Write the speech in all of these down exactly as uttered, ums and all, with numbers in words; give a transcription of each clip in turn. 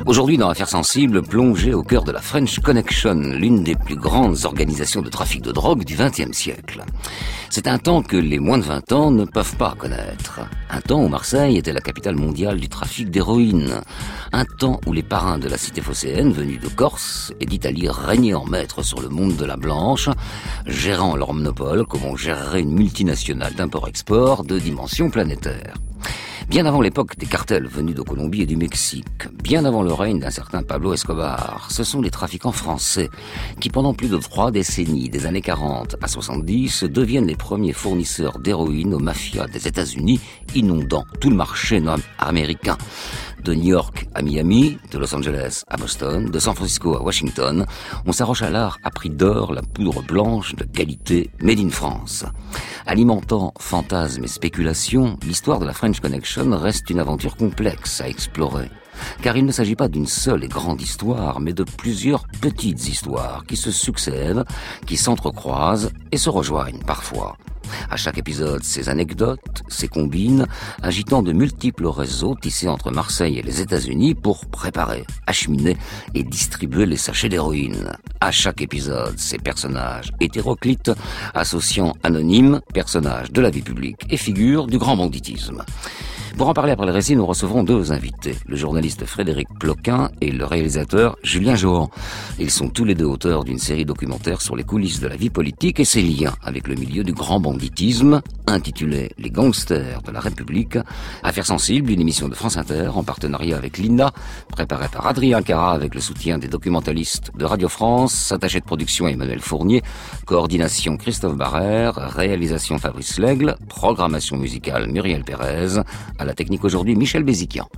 Aujourd'hui, dans Affaires sensibles, plongé au cœur de la French Connection, l'une des plus grandes organisations de trafic de drogue du vingtième siècle. C'est un temps que les moins de vingt ans ne peuvent pas connaître. Un temps où Marseille était la capitale mondiale du trafic d'héroïne. Un temps où les parrains de la cité phocéenne, venus de Corse et d'Italie, régnaient en maître sur le monde de la Blanche, gérant leur monopole comme on gérerait une multinationale d'import-export de dimension planétaire. Bien avant l'époque des cartels venus de Colombie et du Mexique, bien avant le règne d'un certain Pablo Escobar, ce sont les trafiquants français qui, pendant plus de trois décennies, des années quarante à soixante-dix, deviennent les premiers fournisseurs d'héroïne aux mafias des États-Unis, inondant tout le marché américain. De New York à Miami, de Los Angeles à Boston, de San Francisco à Washington, on s'arroche à l'art à prix d'or la poudre blanche de qualité made in France. Alimentant fantasmes et spéculations, l'histoire de la French Connection reste une aventure complexe à explorer. Car il ne s'agit pas d'une seule et grande histoire, mais de plusieurs petites histoires qui se succèdent, qui s'entrecroisent et se rejoignent parfois. À chaque épisode, ces anecdotes, ces combines, agitant de multiples réseaux tissés entre Marseille et les États-Unis pour préparer, acheminer et distribuer les sachets d'héroïne. À chaque épisode, ces personnages hétéroclites, associant anonymes, personnages de la vie publique et figures du grand banditisme. Pour en parler après le récit, nous recevrons deux invités, le journaliste Frédéric Ploquin et le réalisateur Julien Johan. Ils sont tous les deux auteurs d'une série documentaire sur les coulisses de la vie politique et ses liens avec le milieu du grand banditisme, intitulée « Les gangsters de la République ». Affaires sensibles, une émission de France Inter en partenariat avec l'I N A, préparée par Adrien Cara avec le soutien des documentalistes de Radio France, attaché de production Emmanuel Fournier, coordination Christophe Barrère, réalisation Fabrice Lègle, programmation musicale Muriel Pérez, à la technique aujourd'hui Michel Béziquian.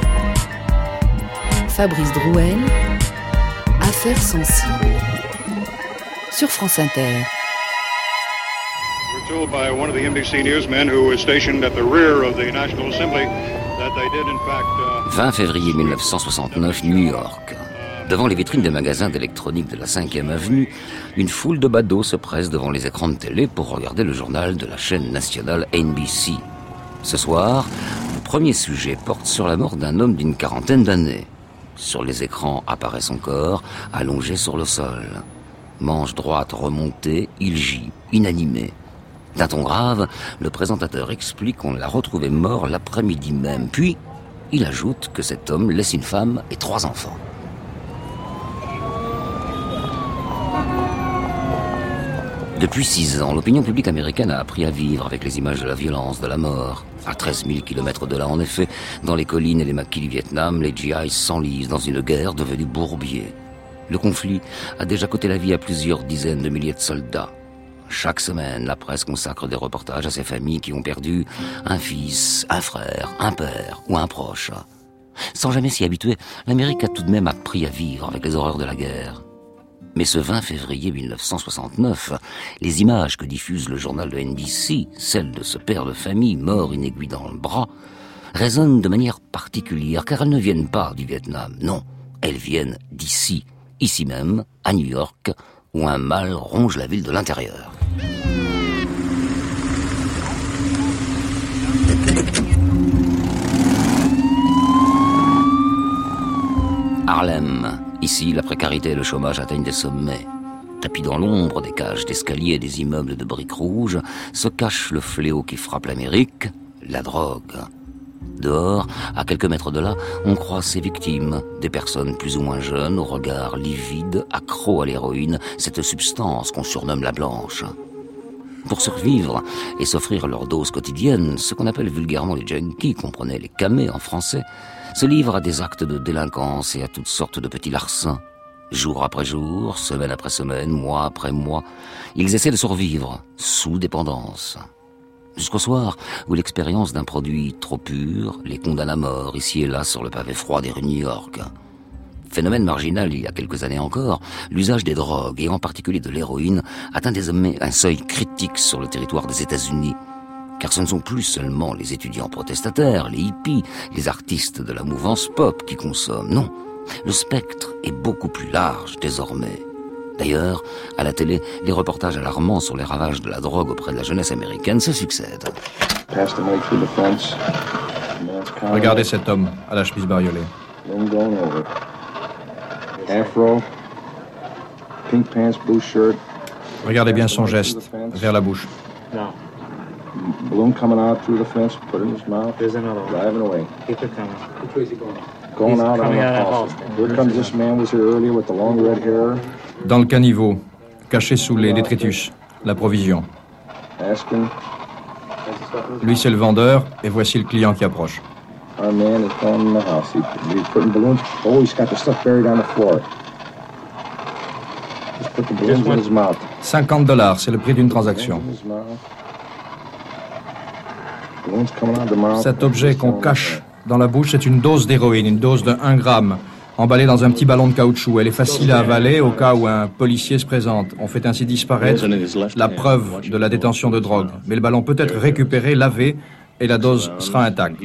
Fabrice Drouel, Affaires sensibles, sur France Inter. We're told by one of the N B C newsmen who was stationed at the rear of the National Assembly that they did in fact uh... vingt février mille neuf cent soixante-neuf, New York. Devant les vitrines des magasins d'électronique de la cinquième avenue, une foule de badauds se presse devant les écrans de télé pour regarder le journal de la chaîne nationale N B C. Ce soir, le premier sujet porte sur la mort d'un homme d'une quarantaine d'années. Sur les écrans apparaît son corps, allongé sur le sol. Manche droite remontée, il gît, inanimé. D'un ton grave, le présentateur explique qu'on l'a retrouvé mort l'après-midi même. Puis, il ajoute que cet homme laisse une femme et trois enfants. Depuis six ans, l'opinion publique américaine a appris à vivre avec les images de la violence, de la mort. À treize mille kilomètres de là, en effet, dans les collines et les maquis du Vietnam, les G I s'enlisent dans une guerre devenue bourbier. Le conflit a déjà coûté la vie à plusieurs dizaines de milliers de soldats. Chaque semaine, la presse consacre des reportages à ces familles qui ont perdu un fils, un frère, un père ou un proche. Sans jamais s'y habituer, l'Amérique a tout de même appris à vivre avec les horreurs de la guerre. Mais ce vingt février mille neuf cent soixante-neuf, les images que diffuse le journal de N B C, celles de ce père de famille mort une aiguille dans le bras, résonnent de manière particulière car elles ne viennent pas du Vietnam, non, elles viennent d'ici, ici même, à New York, où un mal ronge la ville de l'intérieur. Harlem. Ici, la précarité et le chômage atteignent des sommets. Tapis dans l'ombre des cages d'escalier et des immeubles de briques rouges, se cache le fléau qui frappe l'Amérique, la drogue. Dehors, à quelques mètres de là, on croit ses victimes, des personnes plus ou moins jeunes, au regard livide, accros à l'héroïne, cette substance qu'on surnomme la blanche. Pour survivre et s'offrir leur dose quotidienne, ce qu'on appelle vulgairement les junkies, comprenez les camés en français, se livrent à des actes de délinquance et à toutes sortes de petits larcins. Jour après jour, semaine après semaine, mois après mois, ils essaient de survivre, sous dépendance. Jusqu'au soir où l'expérience d'un produit trop pur les condamne à mort, ici et là sur le pavé froid des rues de New York. Phénomène marginal il y a quelques années encore, l'usage des drogues, et en particulier de l'héroïne, atteint désormais un seuil critique sur le territoire des États-Unis. Car ce ne sont plus seulement les étudiants protestataires, les hippies, les artistes de la mouvance pop qui consomment, non. Le spectre est beaucoup plus large désormais. D'ailleurs, à la télé, les reportages alarmants sur les ravages de la drogue auprès de la jeunesse américaine se succèdent. Regardez cet homme à la chemise bariolée. Room going over. Afro, pink pants, blue shirt. Regardez bien son geste, vers la bouche. No. Balloon coming out through the fence, put it in his mouth. There's another one. Driving away. Keep it coming. Which way is he going? Going He's out on coming the out of Halston. Halston. Here comes this man was here earlier with the long red hair. Dans le caniveau, caché sous les détritus, la provision. Asking. Lui, c'est le vendeur, et voici le client qui approche. Our man is going in the house. He, he's putting balloons. Oh, he's got the stuff buried on the floor. Just put the balloons in his mouth. cinquante dollars, c'est le prix d'une transaction. Cet objet qu'on cache dans la bouche, c'est une dose d'héroïne, une dose de un gramme, emballée dans un petit ballon de caoutchouc. Elle est facile à avaler au cas où un policier se présente. On fait ainsi disparaître la preuve de la détention de drogue. Mais le ballon peut être récupéré, lavé, et la dose sera intacte.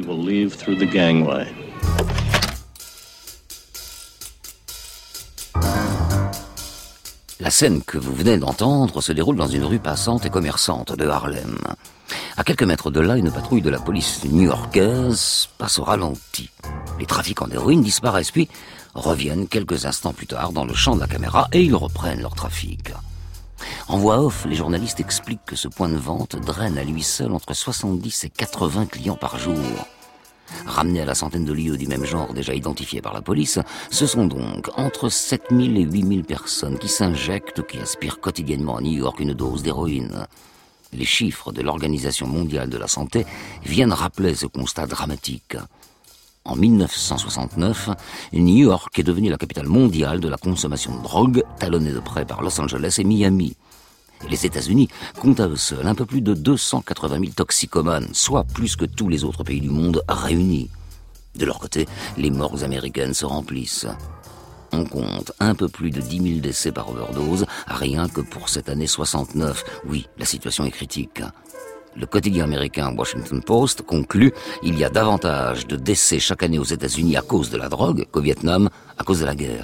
La scène que vous venez d'entendre se déroule dans une rue passante et commerçante de Harlem. À quelques mètres de là, une patrouille de la police new-yorkaise passe au ralenti. Les trafiquants d'héroïne disparaissent puis reviennent quelques instants plus tard dans le champ de la caméra et ils reprennent leur trafic. En voix off, les journalistes expliquent que ce point de vente draine à lui seul entre soixante-dix et quatre-vingts clients par jour. Ramenés à la centaine de lieux du même genre déjà identifiés par la police, ce sont donc entre sept mille et huit mille personnes qui s'injectent ou qui aspirent quotidiennement à New York une dose d'héroïne. Les chiffres de l'Organisation mondiale de la santé viennent rappeler ce constat dramatique. En mille neuf cent soixante-neuf, New York est devenue la capitale mondiale de la consommation de drogue, talonnée de près par Los Angeles et Miami. Et les États-Unis comptent à eux seuls un peu plus de deux cent quatre-vingt mille toxicomanes, soit plus que tous les autres pays du monde réunis. De leur côté, les morgues américaines se remplissent. On compte un peu plus de dix mille décès par overdose, rien que pour cette année soixante-neuf. Oui, la situation est critique. Le quotidien américain Washington Post conclut « Il y a davantage de décès chaque année aux États-Unis à cause de la drogue qu'au Vietnam à cause de la guerre ».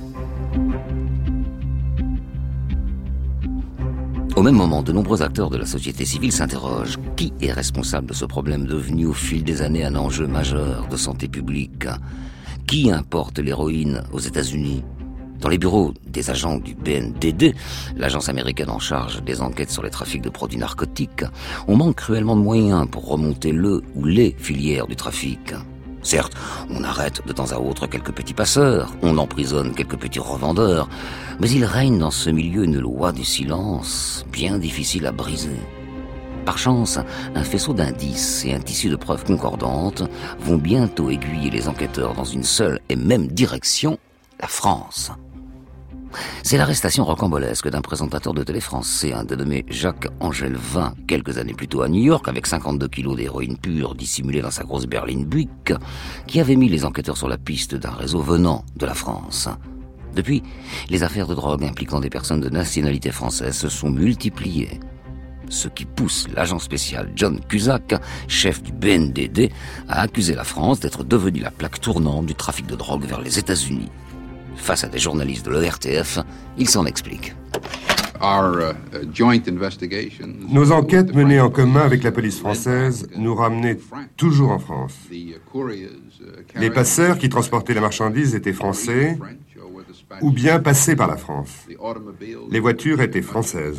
Au même moment, de nombreux acteurs de la société civile s'interrogent. Qui est responsable de ce problème devenu au fil des années un enjeu majeur de santé publique ? Qui importe l'héroïne aux États-Unis ? Dans les bureaux des agents du B N D D, l'agence américaine en charge des enquêtes sur les trafics de produits narcotiques, on manque cruellement de moyens pour remonter le ou les filières du trafic. Certes, on arrête de temps à autre quelques petits passeurs, on emprisonne quelques petits revendeurs, mais il règne dans ce milieu une loi du silence bien difficile à briser. Par chance, un faisceau d'indices et un tissu de preuves concordantes vont bientôt aiguiller les enquêteurs dans une seule et même direction, la France. C'est l'arrestation rocambolesque d'un présentateur de télé français, un dénommé Jacques Angelvin, quelques années plus tôt à New York, avec cinquante-deux kilos d'héroïne pure dissimulée dans sa grosse berline Buick, qui avait mis les enquêteurs sur la piste d'un réseau venant de la France. Depuis, les affaires de drogue impliquant des personnes de nationalité française se sont multipliées. Ce qui pousse l'agent spécial John Cusack, chef du B N D D, à accuser la France d'être devenue la plaque tournante du trafic de drogue vers les États-Unis. Face à des journalistes de l'E R T F, il s'en explique. Nos enquêtes menées en commun avec la police française nous ramenaient toujours en France. Les passeurs qui transportaient la marchandise étaient français ou bien passés par la France. Les voitures étaient françaises.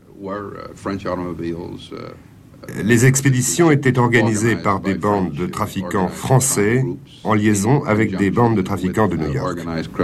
Les expéditions étaient organisées par des bandes de trafiquants français en liaison avec des bandes de trafiquants de New York.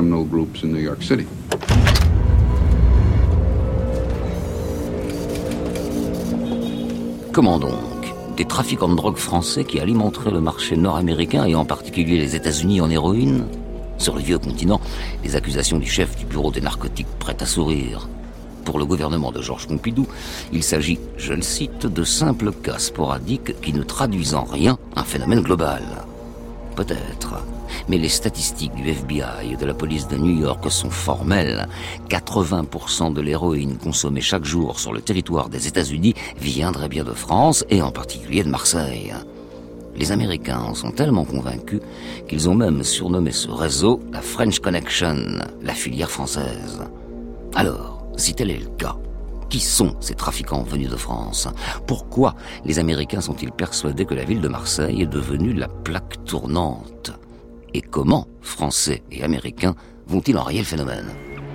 Comment donc ? Des trafiquants de drogue français qui alimenteraient le marché nord-américain et en particulier les États-Unis en héroïne ? Sur le vieux continent, les accusations du chef du bureau des narcotiques prêtent à sourire. Pour le gouvernement de Georges Pompidou, il s'agit, je le cite, de simples cas sporadiques qui ne traduisent en rien un phénomène global. Peut-être, mais les statistiques du F B I et de la police de New York sont formelles. quatre-vingts pour cent de l'héroïne consommée chaque jour sur le territoire des États-Unis viendrait bien de France et en particulier de Marseille. Les Américains en sont tellement convaincus qu'ils ont même surnommé ce réseau la French Connection, la filière française. Alors, si tel est le cas, qui sont ces trafiquants venus de France ? Pourquoi les Américains sont-ils persuadés que la ville de Marseille est devenue la plaque tournante ? Et comment Français et Américains vont-ils enrayer le phénomène ?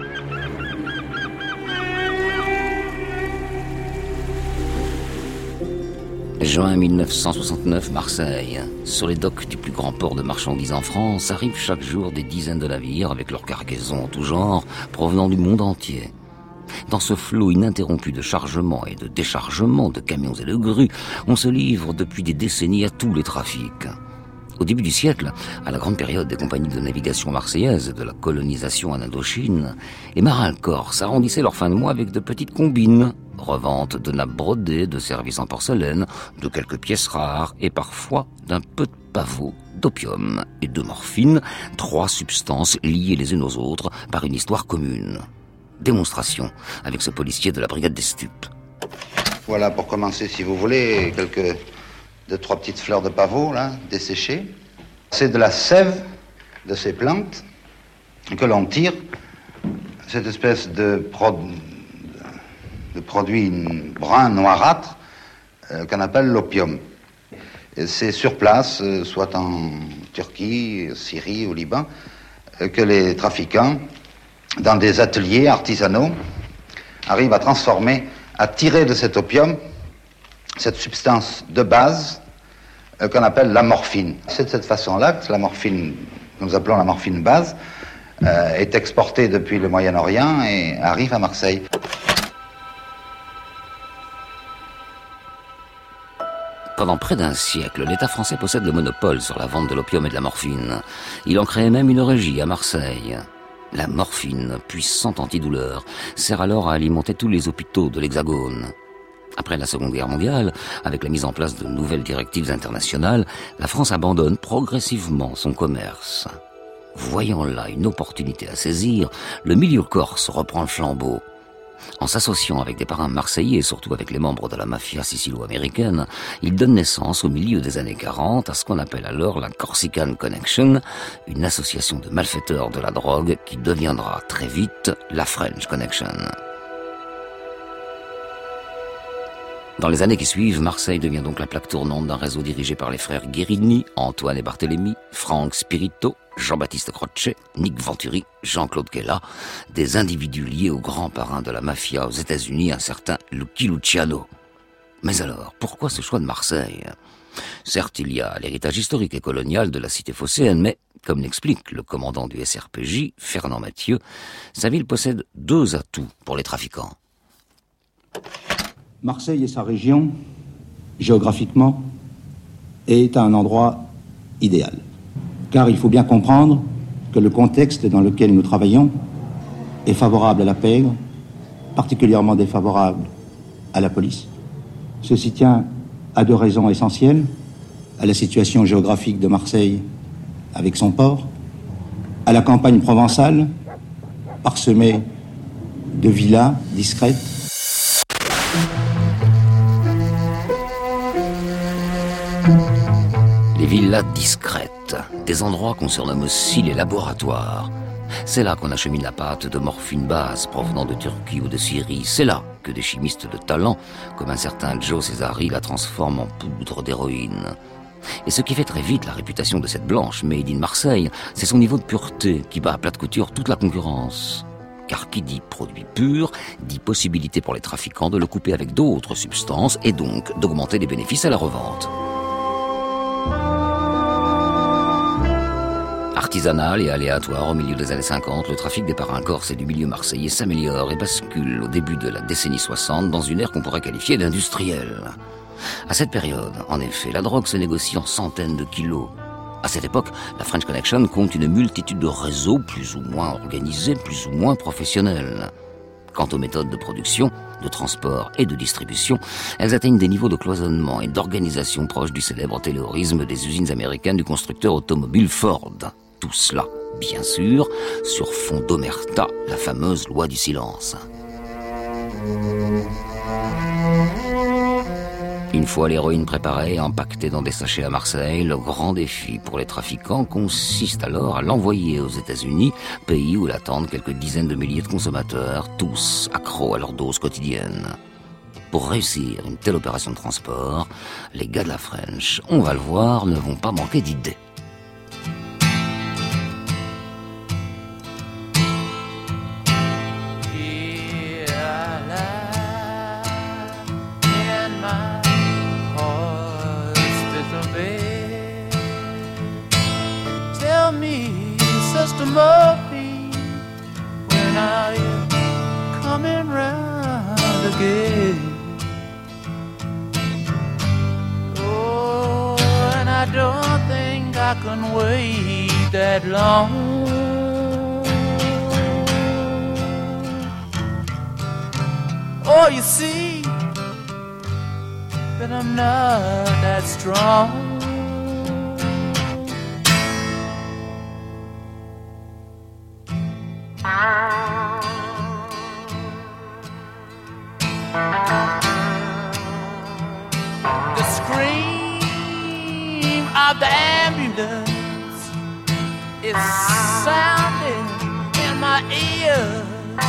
Juin mille neuf cent soixante-neuf, Marseille. Sur les docks du plus grand port de marchandises en France arrivent chaque jour des dizaines de navires avec leurs cargaisons en tout genre provenant du monde entier. Dans ce flot ininterrompu de chargement et de déchargement de camions et de grues, on se livre depuis des décennies à tous les trafics. Au début du siècle, à la grande période des compagnies de navigation marseillaises et de la colonisation en Indochine, les marins corses arrondissaient leur fin de mois avec de petites combines, revente de nappes brodées, de services en porcelaine, de quelques pièces rares et parfois d'un peu de pavot, d'opium et de morphine, trois substances liées les unes aux autres par une histoire commune. Démonstration avec ce policier de la brigade des stupes. Voilà, pour commencer, si vous voulez, quelques deux, trois petites fleurs de pavot, là, desséchées. C'est de la sève de ces plantes que l'on tire, cette espèce de, pro... de produit brun noirâtre euh, qu'on appelle l'opium. Et c'est sur place, euh, soit en Turquie, Syrie, au Liban, euh, que les trafiquants, dans des ateliers artisanaux, arrivent à transformer, à tirer de cet opium cette substance de base euh, qu'on appelle la morphine. C'est de cette façon-là que la morphine, que nous appelons la morphine base, euh, est exportée depuis le Moyen-Orient et arrive à Marseille. Pendant près d'un siècle, l'État français possède le monopole sur la vente de l'opium et de la morphine. Il en crée même une régie à Marseille. La morphine, puissante antidouleur, sert alors à alimenter tous les hôpitaux de l'Hexagone. Après la Seconde Guerre mondiale, avec la mise en place de nouvelles directives internationales, la France abandonne progressivement son commerce. Voyant là une opportunité à saisir, le milieu corse reprend le flambeau. En s'associant avec des parrains marseillais et surtout avec les membres de la mafia sicilo-américaine, il donne naissance au milieu des années quarante à ce qu'on appelle alors la Corsican Connection, une association de malfaiteurs de la drogue qui deviendra très vite la French Connection. Dans les années qui suivent, Marseille devient donc la plaque tournante d'un réseau dirigé par les frères Guérini, Antoine et Barthélemy, Franck Spirito, Jean-Baptiste Croce, Nick Venturi, Jean-Claude Kella, des individus liés au grand parrain de la mafia aux États-Unis, un certain Lucky Luciano. Mais alors, pourquoi ce choix de Marseille ? Certes, il y a l'héritage historique et colonial de la cité phocéenne, mais, comme l'explique le commandant du S R P J, Fernand Mathieu, sa ville possède deux atouts pour les trafiquants. Marseille et sa région, géographiquement, est un endroit idéal. Car il faut bien comprendre que le contexte dans lequel nous travaillons est favorable à la pègre, particulièrement défavorable à la police. Ceci tient à deux raisons essentielles, à la situation géographique de Marseille avec son port, à la campagne provençale, parsemée de villas discrètes. Les villas discrètes, des endroits qu'on surnomme aussi les laboratoires. C'est là qu'on achemine la pâte de morphine base provenant de Turquie ou de Syrie. C'est là que des chimistes de talent, comme un certain Joe Cesari, la transforment en poudre d'héroïne. Et ce qui fait très vite la réputation de cette blanche made in Marseille, c'est son niveau de pureté qui bat à plat de couture toute la concurrence. Car qui dit produit pur, dit possibilité pour les trafiquants de le couper avec d'autres substances et donc d'augmenter les bénéfices à la revente. Artisanal et aléatoire au milieu des années cinquante, le trafic des parrains corses et du milieu marseillais s'améliore et bascule au début de la décennie soixante dans une ère qu'on pourrait qualifier d'industrielle. À cette période, en effet, la drogue se négocie en centaines de kilos. À cette époque, la French Connection compte une multitude de réseaux plus ou moins organisés, plus ou moins professionnels. Quant aux méthodes de production, de transport et de distribution, elles atteignent des niveaux de cloisonnement et d'organisation proches du célèbre taylorisme des usines américaines du constructeur automobile Ford. Tout cela, bien sûr, sur fond d'omerta, la fameuse loi du silence. Une fois l'héroïne préparée et empaquetée dans des sachets à Marseille, le grand défi pour les trafiquants consiste alors à l'envoyer aux États-Unis, pays où l'attendent quelques dizaines de milliers de consommateurs, tous accros à leur dose quotidienne. Pour réussir une telle opération de transport, les gars de la French, on va le voir, ne vont pas manquer d'idées. coming round again. Oh, and I don't think I can wait that long. Oh, you see that I'm not that strong. The scream of the ambulance is sounding in my ears.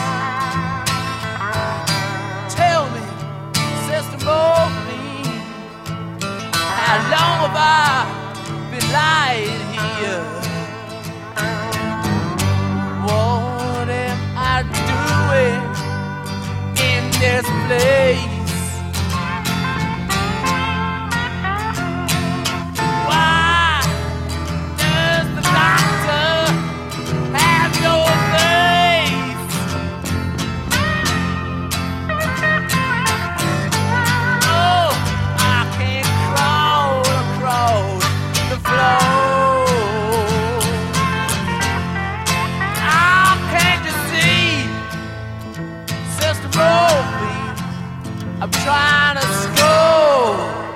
Tell me, Sister Morphine, how long have I been lying here? What am I doing in this place? Why does the doctor have no face? Oh, I can't crawl across the floor. How can't you see, Sister Morphine, I'm trying to score.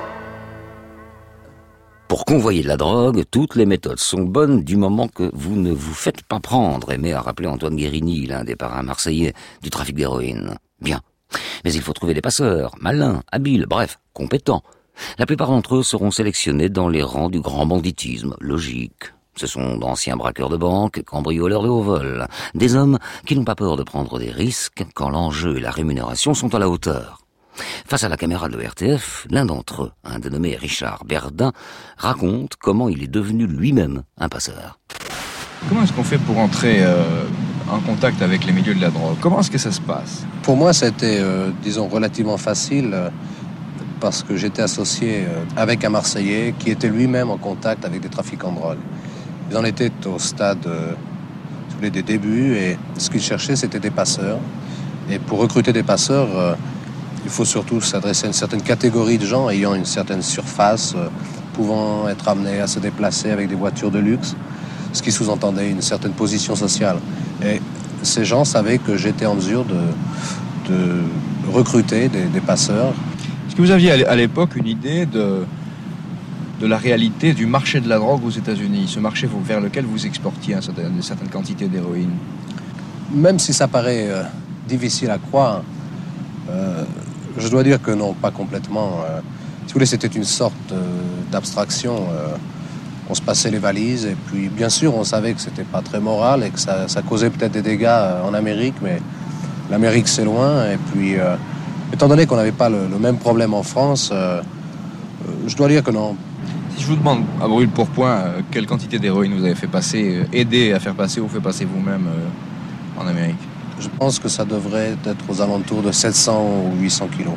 Pour convoyer de la drogue, toutes les méthodes sont bonnes du moment que vous ne vous faites pas prendre, aimé à rappeler Antoine Guérini, l'un des parrains marseillais du trafic d'héroïne. Bien. Mais il faut trouver des passeurs, malins, habiles, bref, compétents. La plupart d'entre eux seront sélectionnés dans les rangs du grand banditisme, logique. Ce sont d'anciens braqueurs de banque, cambrioleurs de haut vol, des hommes qui n'ont pas peur de prendre des risques quand l'enjeu et la rémunération sont à la hauteur. Face à la caméra de l'O R T F, l'un d'entre eux, un dénommé Richard Berdin, raconte comment il est devenu lui-même un passeur. Comment est-ce qu'on fait pour entrer euh, en contact avec les milieux de la drogue? Comment est-ce que ça se passe? Pour moi, c'était, euh, disons, relativement facile euh, parce que j'étais associé euh, avec un Marseillais qui était lui-même en contact avec des trafiquants de drogue. Ils en étaient au stade euh, des débuts et ce qu'ils cherchaient, c'était des passeurs. Et pour recruter des passeurs, euh, il faut surtout s'adresser à une certaine catégorie de gens ayant une certaine surface, euh, pouvant être amenés à se déplacer avec des voitures de luxe, ce qui sous-entendait une certaine position sociale. Et ces gens savaient que j'étais en mesure de, de recruter des, des passeurs. Est-ce que vous aviez à l'époque une idée de, de la réalité du marché de la drogue aux États-Unis, ce marché vers lequel vous exportiez une certaine quantité d'héroïne? Même si ça paraît euh, difficile à croire, euh, je dois dire que non, pas complètement. Euh, si vous voulez, c'était une sorte euh, d'abstraction. Euh, on se passait les valises et puis, bien sûr, on savait que c'était pas très moral et que ça, ça causait peut-être des dégâts euh, en Amérique, mais l'Amérique, c'est loin. Et puis, euh, étant donné qu'on n'avait pas le, le même problème en France, euh, euh, je dois dire que non. Si je vous demande, à brûle pour point, euh, quelle quantité d'héroïne vous avez fait passer, euh, aidé à faire passer ou fait passer vous-même euh, en Amérique? Je pense que ça devrait être aux alentours de sept cents ou huit cents kilos.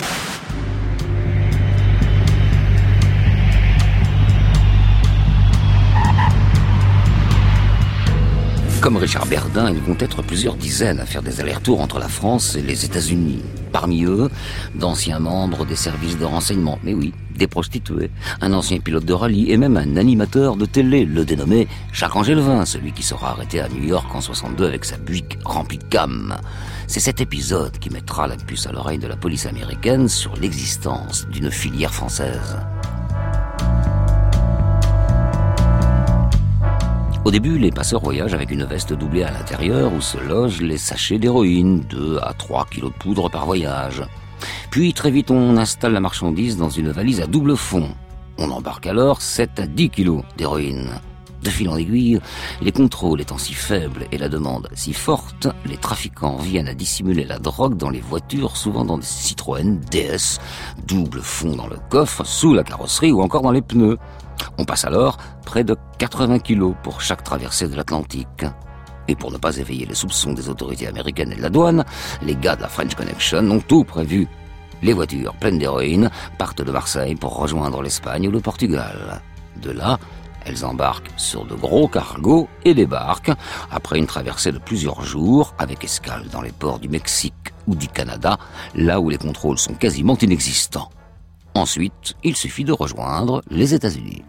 Comme Richard Berdin, ils vont être plusieurs dizaines à faire des allers-retours entre la France et les États-Unis. Parmi eux, d'anciens membres des services de renseignement, mais oui, des prostituées, un ancien pilote de rallye et même un animateur de télé, le dénommé Jacques Angélevin, celui qui sera arrêté à New York en soixante-deux avec sa Buick remplie de cam. C'est cet épisode qui mettra la puce à l'oreille de la police américaine sur l'existence d'une filière française. Au début, les passeurs voyagent avec une veste doublée à l'intérieur où se logent les sachets d'héroïne, deux à trois kilos de poudre par voyage. Puis, très vite, on installe la marchandise dans une valise à double fond. On embarque alors sept à dix kilos d'héroïne. De fil en aiguille, les contrôles étant si faibles et la demande si forte, les trafiquants viennent à dissimuler la drogue dans les voitures, souvent dans des Citroën D S, double fond dans le coffre, sous la carrosserie ou encore dans les pneus. On passe alors près de quatre-vingts kilos pour chaque traversée de l'Atlantique. Et pour ne pas éveiller les soupçons des autorités américaines et de la douane, les gars de la French Connection ont tout prévu. Les voitures pleines d'héroïne partent de Marseille pour rejoindre l'Espagne ou le Portugal. De là, Elles embarquent sur de gros cargos et débarquent après une traversée de plusieurs jours avec escale dans les ports du Mexique ou du Canada, là où les contrôles sont quasiment inexistants. Ensuite, il suffit de rejoindre les États-Unis.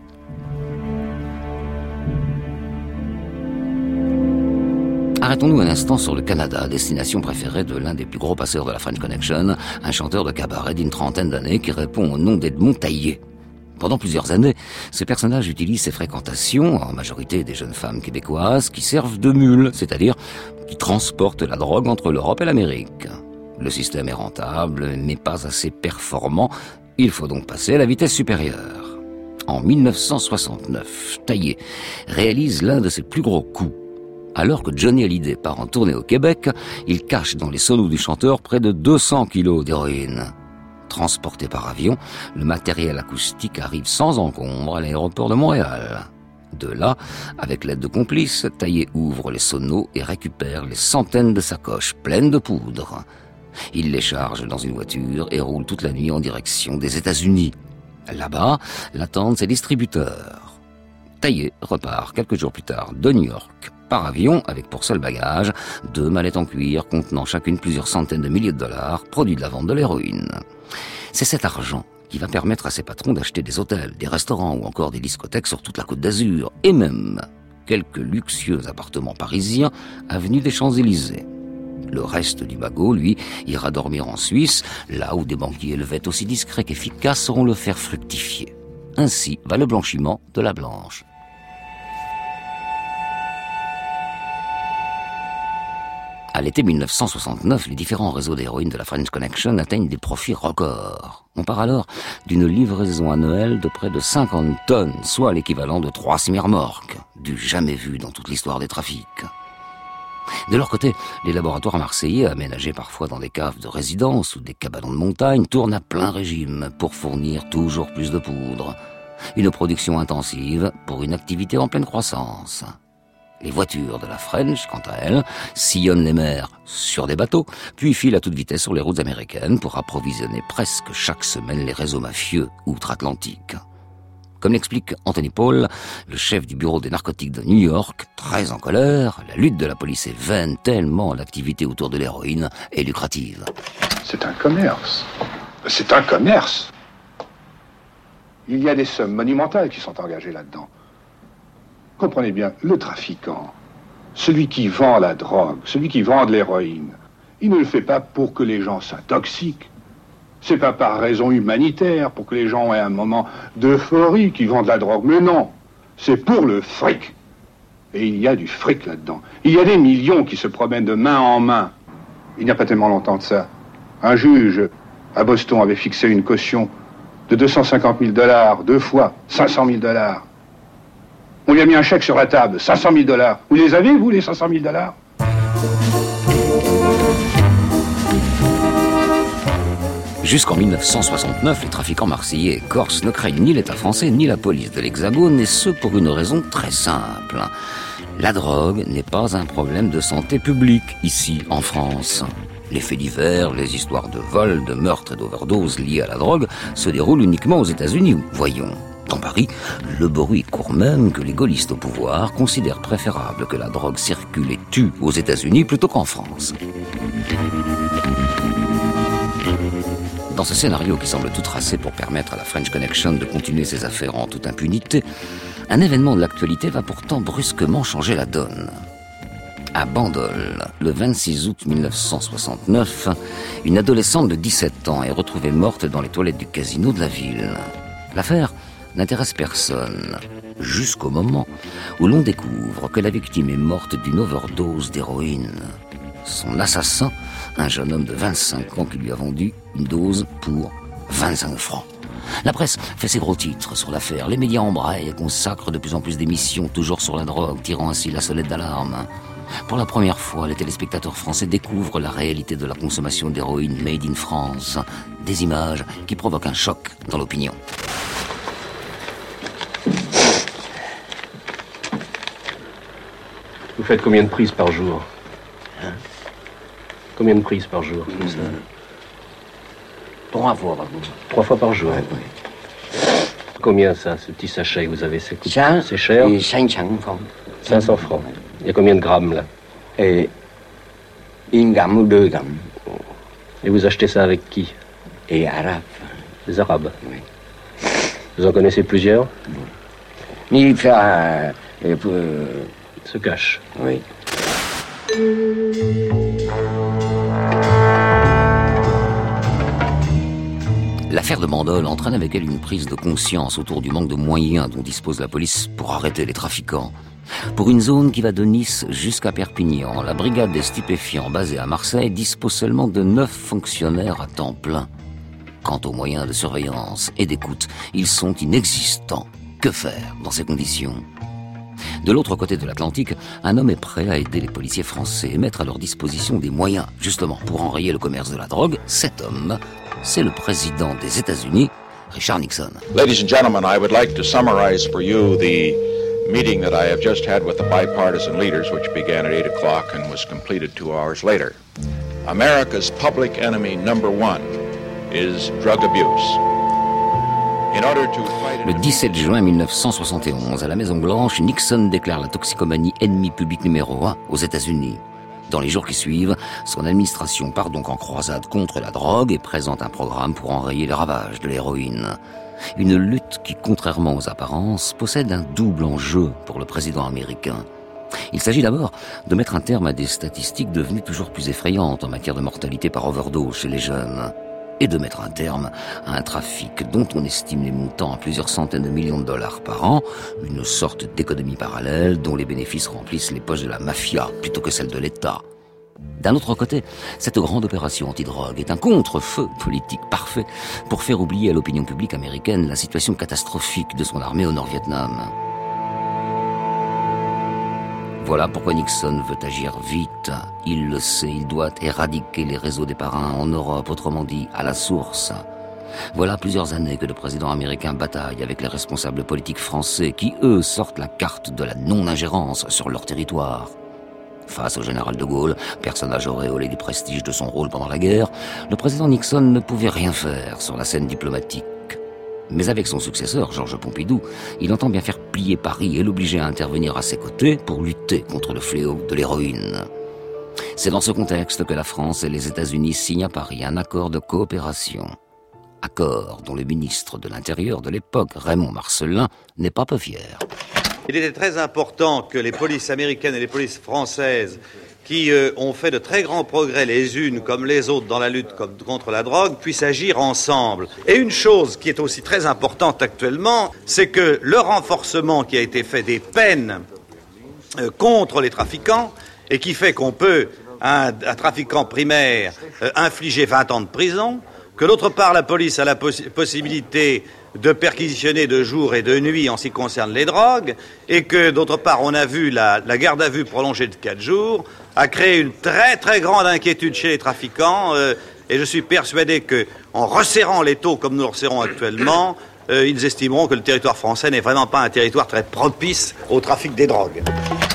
Arrêtons-nous un instant sur le Canada, destination préférée de l'un des plus gros passeurs de la French Connection, un chanteur de cabaret d'une trentaine d'années qui répond au nom d'Edmond Taillé. Pendant plusieurs années, ce personnage utilise ses fréquentations, en majorité des jeunes femmes québécoises, qui servent de mules, c'est-à-dire qui transportent la drogue entre l'Europe et l'Amérique. Le système est rentable, mais pas assez performant. Il faut donc passer à la vitesse supérieure. En mille neuf cent soixante-neuf, Taillé réalise l'un de ses plus gros coups. Alors que Johnny Hallyday part en tournée au Québec, il cache dans les solos du chanteur près de deux cents kilos d'héroïne. Transporté par avion, le matériel acoustique arrive sans encombre à l'aéroport de Montréal. De là, avec l'aide de complices, Taillé ouvre les sonos et récupère les centaines de sacoches pleines de poudre. Il les charge dans une voiture et roule toute la nuit en direction des États-Unis. Là-bas, l'attendent ses distributeurs. Taillé repart quelques jours plus tard de New York par avion avec pour seul bagage deux mallettes en cuir contenant chacune plusieurs centaines de milliers de dollars, produits de la vente de l'héroïne. C'est cet argent qui va permettre à ses patrons d'acheter des hôtels, des restaurants ou encore des discothèques sur toute la Côte d'Azur et même quelques luxueux appartements parisiens avenue des Champs-Élysées. Le reste du magot, lui, ira dormir en Suisse, là où des banquiers élevés aussi discrets qu'efficaces sauront le faire fructifier. Ainsi va le blanchiment de la Blanche. À l'été mille neuf cent soixante-neuf, les différents réseaux d'héroïne de la French Connection atteignent des profits records. On parle alors d'une livraison annuelle de près de cinquante tonnes, soit l'équivalent de trois semi-remorques, du jamais vu dans toute l'histoire des trafics. De leur côté, les laboratoires marseillais, aménagés parfois dans des caves de résidence ou des cabanons de montagne, tournent à plein régime pour fournir toujours plus de poudre. Une production intensive pour une activité en pleine croissance. Les voitures de la French, quant à elles, sillonnent les mers sur des bateaux, puis filent à toute vitesse sur les routes américaines pour approvisionner presque chaque semaine les réseaux mafieux outre-Atlantique. Comme l'explique Anthony Paul, le chef du bureau des narcotiques de New York, très en colère, la lutte de la police est vaine tellement l'activité autour de l'héroïne est lucrative. C'est un commerce. C'est un commerce. Il y a des sommes monumentales qui sont engagées là-dedans. Comprenez bien, le trafiquant, celui qui vend la drogue, celui qui vend de l'héroïne, il ne le fait pas pour que les gens s'intoxiquent. C'est pas par raison humanitaire, pour que les gens aient un moment d'euphorie qui vendent de la drogue. Mais non, c'est pour le fric. Et il y a du fric là-dedans. Il y a des millions qui se promènent de main en main. Il n'y a pas tellement longtemps de ça. Un juge à Boston avait fixé une caution de deux cent cinquante mille dollars, deux fois cinq cent mille dollars. On lui a mis un chèque sur la table, cinq cent mille dollars. Vous les avez, vous, les cinq cent mille dollars? Jusqu'en mille neuf cent soixante-neuf, les trafiquants marseillais et corses ne craignent ni l'État français ni la police de l'Hexagone, et ce pour une raison très simple. La drogue n'est pas un problème de santé publique ici, en France. Les faits divers, les histoires de vol, de meurtres et d'overdoses liées à la drogue se déroulent uniquement aux États-Unis, voyons. Dans Paris, le bruit court même que les gaullistes au pouvoir considèrent préférable que la drogue circule et tue aux États-Unis plutôt qu'en France. Dans ce scénario qui semble tout tracé pour permettre à la French Connection de continuer ses affaires en toute impunité, un événement de l'actualité va pourtant brusquement changer la donne. À Bandol, le vingt-six août mille neuf cent soixante-neuf, une adolescente de dix-sept ans est retrouvée morte dans les toilettes du casino de la ville. L'affaire n'intéresse personne, jusqu'au moment où l'on découvre que la victime est morte d'une overdose d'héroïne. Son assassin, un jeune homme de vingt-cinq ans qui lui a vendu une dose pour vingt-cinq francs. La presse fait ses gros titres sur l'affaire, les médias embrayent et consacrent de plus en plus d'émissions toujours sur la drogue, tirant ainsi la sonnette d'alarme. Pour la première fois, les téléspectateurs français découvrent la réalité de la consommation d'héroïne made in France. Des images qui provoquent un choc dans l'opinion. Vous faites combien de prises par jour? Hein? Combien de prises par jour? Comme ça. Trois fois par jour. Trois fois par jour. Ouais, ouais. combien ça, ce petit sachet que vous avez? C'est Ça, c'est cher? cinq cents francs. cinq cents francs. Il y a combien de grammes là? Et une gramme ou deux grammes. Et vous achetez ça avec qui? Et arabes. Les Arabes? Oui. Vous en connaissez plusieurs? Oui. Il fait... Euh, euh, se cache. Oui. L'affaire de Bandol entraîne avec elle une prise de conscience autour du manque de moyens dont dispose la police pour arrêter les trafiquants. Pour une zone qui va de Nice jusqu'à Perpignan, la brigade des stupéfiants basée à Marseille dispose seulement de neuf fonctionnaires à temps plein. Quant aux moyens de surveillance et d'écoute, ils sont inexistants. Que faire dans ces conditions ? De l'autre côté de l'Atlantique, un homme est prêt à aider les policiers français et mettre à leur disposition des moyens, justement, pour enrayer le commerce de la drogue. Cet homme, c'est le président des États-Unis, Richard Nixon. Ladies and gentlemen, I would like to summarize for you the meeting that I have just had with the bipartisan leaders, which began at eight o'clock and was completed two hours later. America's public enemy number one is drug abuse. Le dix-sept juin mille neuf cent soixante et onze, à la Maison-Blanche, Nixon déclare la toxicomanie ennemi public numéro un aux États-Unis. Dans les jours qui suivent, son administration part donc en croisade contre la drogue et présente un programme pour enrayer les ravages de l'héroïne. Une lutte qui, contrairement aux apparences, possède un double enjeu pour le président américain. Il s'agit d'abord de mettre un terme à des statistiques devenues toujours plus effrayantes en matière de mortalité par overdose chez les jeunes. Et de mettre un terme à un trafic dont on estime les montants à plusieurs centaines de millions de dollars par an, une sorte d'économie parallèle dont les bénéfices remplissent les poches de la mafia plutôt que celles de l'État. D'un autre côté, cette grande opération antidrogue est un contre-feu politique parfait pour faire oublier à l'opinion publique américaine la situation catastrophique de son armée au Nord-Vietnam. Voilà pourquoi Nixon veut agir vite. Il le sait, il doit éradiquer les réseaux des parrains en Europe, autrement dit, à la source. Voilà plusieurs années que le président américain bataille avec les responsables politiques français qui, eux, sortent la carte de la non-ingérence sur leur territoire. Face au général de Gaulle, personnage auréolé du prestige de son rôle pendant la guerre, le président Nixon ne pouvait rien faire sur la scène diplomatique. Mais avec son successeur, Georges Pompidou, il entend bien faire plier Paris et l'obliger à intervenir à ses côtés pour lutter contre le fléau de l'héroïne. C'est dans ce contexte que la France et les États-Unis signent à Paris un accord de coopération. Accord dont le ministre de l'Intérieur de l'époque, Raymond Marcellin, n'est pas peu fier. Il était très important que les polices américaines et les polices françaises, qui euh, ont fait de très grands progrès les unes comme les autres dans la lutte contre la drogue, puissent agir ensemble. Et une chose qui est aussi très importante actuellement, c'est que le renforcement qui a été fait des peines euh, contre les trafiquants, et qui fait qu'on peut, à un, un trafiquant primaire, euh, infliger vingt ans de prison, que d'autre part la police a la poss- possibilité de perquisitionner de jour et de nuit en ce qui concerne les drogues, et que d'autre part on a vu la, la garde à vue prolongée de quatre jours, a créé une très très grande inquiétude chez les trafiquants, euh, et je suis persuadé qu'en resserrant les taux comme nous le resserrons actuellement, euh, ils estimeront que le territoire français n'est vraiment pas un territoire très propice au trafic des drogues.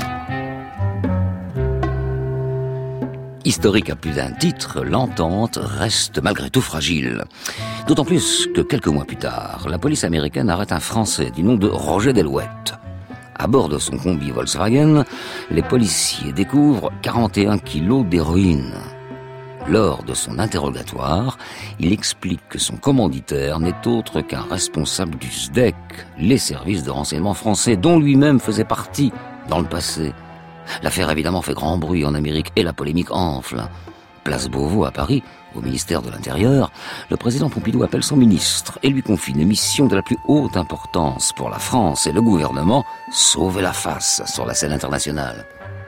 Historique à plus d'un titre, l'entente reste malgré tout fragile. D'autant plus que quelques mois plus tard, la police américaine arrête un Français du nom de Roger Delouette. À bord de son combi Volkswagen, les policiers découvrent quarante et un kilos d'héroïne. Lors de son interrogatoire, il explique que son commanditaire n'est autre qu'un responsable du S D E C, les services de renseignement français dont lui-même faisait partie dans le passé. L'affaire évidemment fait grand bruit en Amérique et la polémique enfle. Place Beauvau à Paris, au ministère de l'Intérieur, le président Pompidou appelle son ministre et lui confie une mission de la plus haute importance pour la France et le gouvernement, sauver la face sur la scène internationale.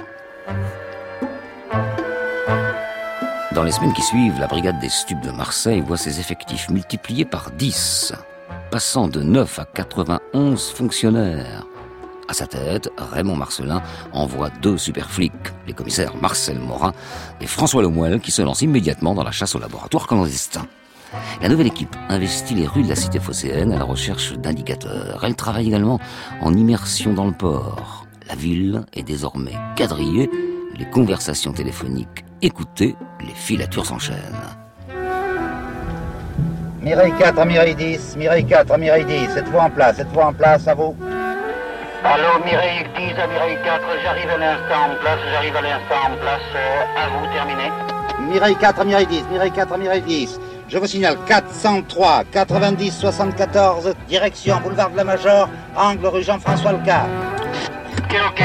Dans les semaines qui suivent, la brigade des stupes de Marseille voit ses effectifs multipliés par dix, passant de neuf à quatre-vingt-onze fonctionnaires. À sa tête, Raymond Marcellin envoie deux super flics, les commissaires Marcel Morin et François Lemuel, qui se lancent immédiatement dans la chasse au laboratoire clandestin. La nouvelle équipe investit les rues de la cité phocéenne à la recherche d'indicateurs. Elle travaille également en immersion dans le port. La ville est désormais quadrillée, les conversations téléphoniques écoutées, les filatures s'enchaînent. Mireille quatre à Mireille dix, Mireille quatre à Mireille dix, êtes-vous en place, êtes-vous en place, à vous? Allô, Mireille dix à Mireille quatre, j'arrive à l'instant en place, j'arrive à l'instant en place, euh, à vous, terminé. Mireille quatre à Mireille dix, Mireille quatre à Mireille dix. Je vous signale quatre cent trois, quatre-vingt-dix, soixante-quatorze, direction boulevard de la Major, angle rue Jean-François Lecas. Ok, ok.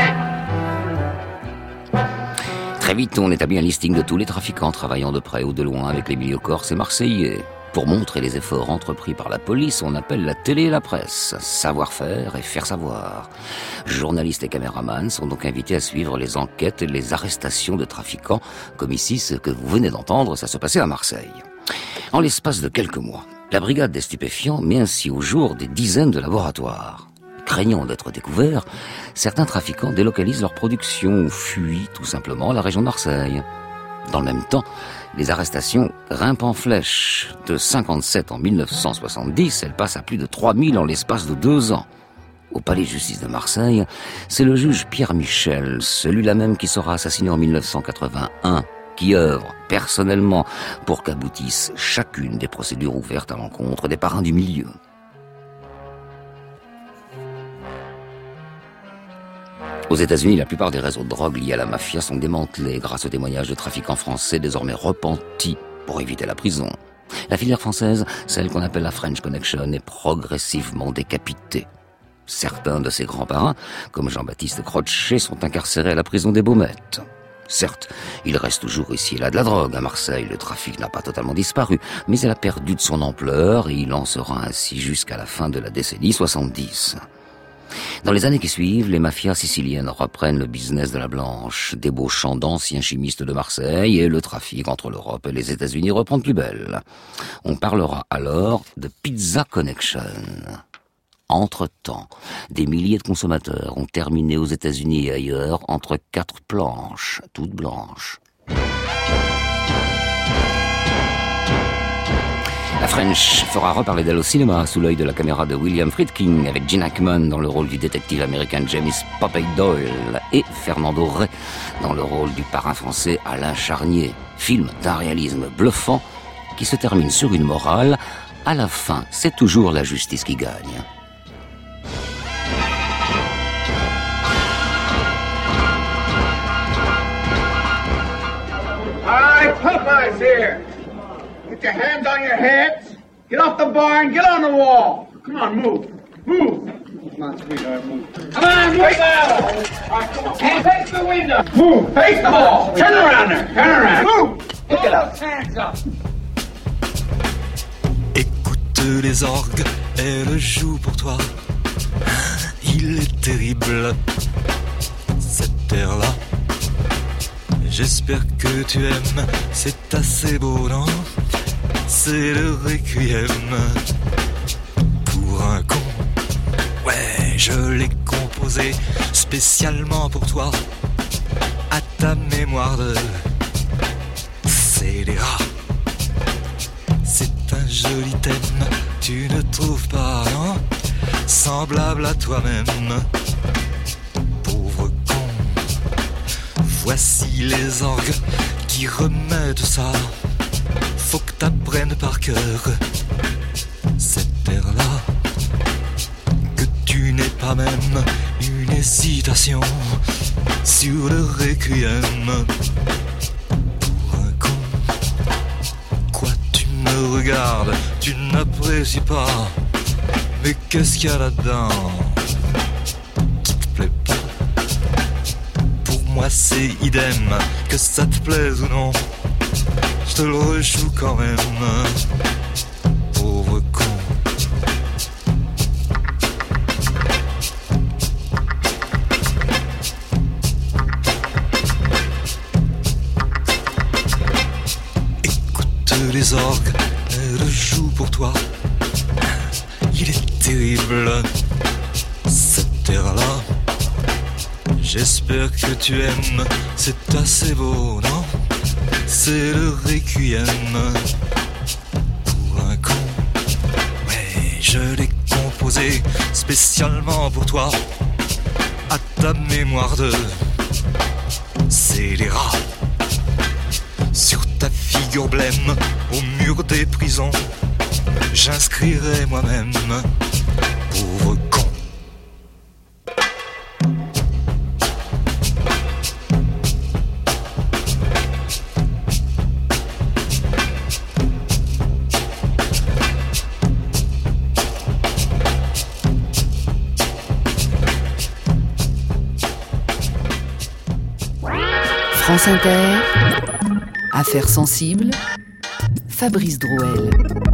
Très vite, on établit un listing de tous les trafiquants travaillant de près ou de loin avec les milieux corses et marseillais. Pour montrer les efforts entrepris par la police, on appelle la télé et la presse. Savoir-faire et faire savoir. Journalistes et caméramans sont donc invités à suivre les enquêtes et les arrestations de trafiquants, comme ici ce que vous venez d'entendre, ça se passait à Marseille. En l'espace de quelques mois, la brigade des stupéfiants met ainsi au jour des dizaines de laboratoires. Craignant d'être découverts, certains trafiquants délocalisent leur production ou fuient tout simplement à la région de Marseille. Dans le même temps, les arrestations grimpent en flèche. De cinquante-sept en mille neuf cent soixante-dix, elles passent à plus de trois mille en l'espace de deux ans. Au palais de justice de Marseille, c'est le juge Pierre Michel, celui-là même qui sera assassiné en mille neuf cent quatre-vingt-un, qui œuvre personnellement pour qu'aboutisse chacune des procédures ouvertes à l'encontre des parrains du milieu. Aux États-Unis, la plupart des réseaux de drogue liés à la mafia sont démantelés grâce aux témoignages de trafiquants français désormais repentis pour éviter la prison. La filière française, celle qu'on appelle la French Connection, est progressivement décapitée. Certains de ses grands parrains, comme Jean-Baptiste Crotchet, sont incarcérés à la prison des Baumettes. Certes, il reste toujours ici et là de la drogue. À Marseille, le trafic n'a pas totalement disparu, mais elle a perdu de son ampleur et il en sera ainsi jusqu'à la fin de la décennie soixante-dix. Dans les années qui suivent, les mafias siciliennes reprennent le business de la blanche, débauchant d'anciens chimistes de Marseille, et le trafic entre l'Europe et les États-Unis reprend de plus belle. On parlera alors de Pizza Connection. Entre-temps, des milliers de consommateurs ont terminé aux États-Unis et ailleurs entre quatre planches, toutes blanches. La French fera reparler d'elle au cinéma sous l'œil de la caméra de William Friedkin avec Gene Hackman dans le rôle du détective américain James Popeye Doyle et Fernando Rey dans le rôle du parrain français Alain Charnier. Film d'un réalisme bluffant qui se termine sur une morale. À la fin, c'est toujours la justice qui gagne. All right, Popeye's here. Get your hands on your heads. Get off the bar and get on the wall. Come on, move. Move. Come on, sweetheart, move. Come on, move out. All right, come on. And face the window. Move. Face the wall. Turn around there. Turn around. Move. Get those hands up. Écoute les orgues, elle joue pour toi. Il est terrible, cette terre-là. J'espère que tu aimes, c'est assez beau, non? C'est le requiem pour un con. Ouais, je l'ai composé spécialement pour toi, à ta mémoire de scélérat. C'est un joli thème, tu ne trouves pas, non? Semblable à toi-même, pauvre con. Voici les orgues qui remettent ça. Faut que t'apprennes par cœur cette terre-là, que tu n'aies pas même une hésitation sur le requiem pour un con. Quoi, tu me regardes, tu n'apprécies pas, mais qu'est-ce qu'il y a là-dedans qui te plaît pas? Pour moi c'est idem, que ça te plaise ou non, je te le rejoue quand même, pauvre con. Écoute les orgues, elle joue pour toi. Il est terrible, cette terre-là. J'espère que tu aimes, c'est assez beau, non? C'est le requiem pour un con. Ouais, je l'ai composé spécialement pour toi, à ta mémoire de scélérat. Sur ta figure blême, au mur des prisons, j'inscrirai moi-même. Pauvre con. France Inter, Affaires sensibles, Fabrice Drouel.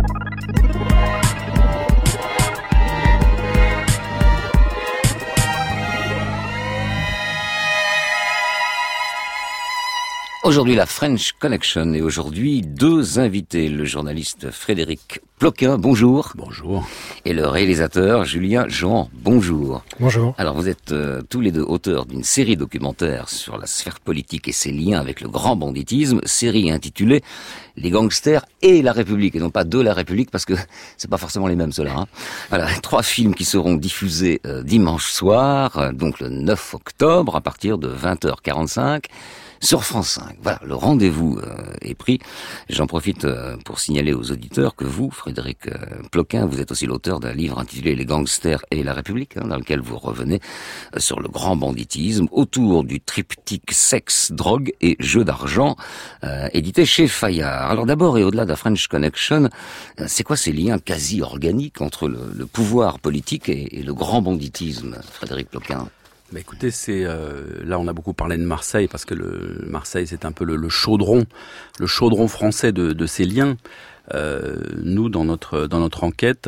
Aujourd'hui, la French Connection et aujourd'hui, deux invités. Le journaliste Frédéric Ploquin, bonjour. Bonjour. Et le réalisateur Julien Jean, bonjour. Bonjour. Alors, vous êtes euh, tous les deux auteurs d'une série documentaire sur la sphère politique et ses liens avec le grand banditisme, série intitulée Les gangsters et la République, et non pas de la République, parce que c'est pas forcément les mêmes, ceux-là. Hein. Voilà, trois films qui seront diffusés euh, dimanche soir, euh, donc le neuf octobre, à partir de vingt heures quarante-cinq. Sur France cinq. Voilà, le rendez-vous euh, est pris. J'en profite euh, pour signaler aux auditeurs que vous, Frédéric euh, Ploquin, vous êtes aussi l'auteur d'un livre intitulé Les gangsters et la République, hein, dans lequel vous revenez euh, sur le grand banditisme autour du triptyque sexe, drogue et jeu d'argent, euh, édité chez Fayard. Alors d'abord et au-delà de la French Connection, euh, c'est quoi ces liens quasi organiques entre le, le pouvoir politique et, et le grand banditisme, Frédéric Ploquin? Bah écoutez, c'est euh, là on a beaucoup parlé de Marseille parce que le Marseille c'est un peu le, le chaudron, le chaudron français de, de ces liens. Euh, nous dans notre dans notre enquête,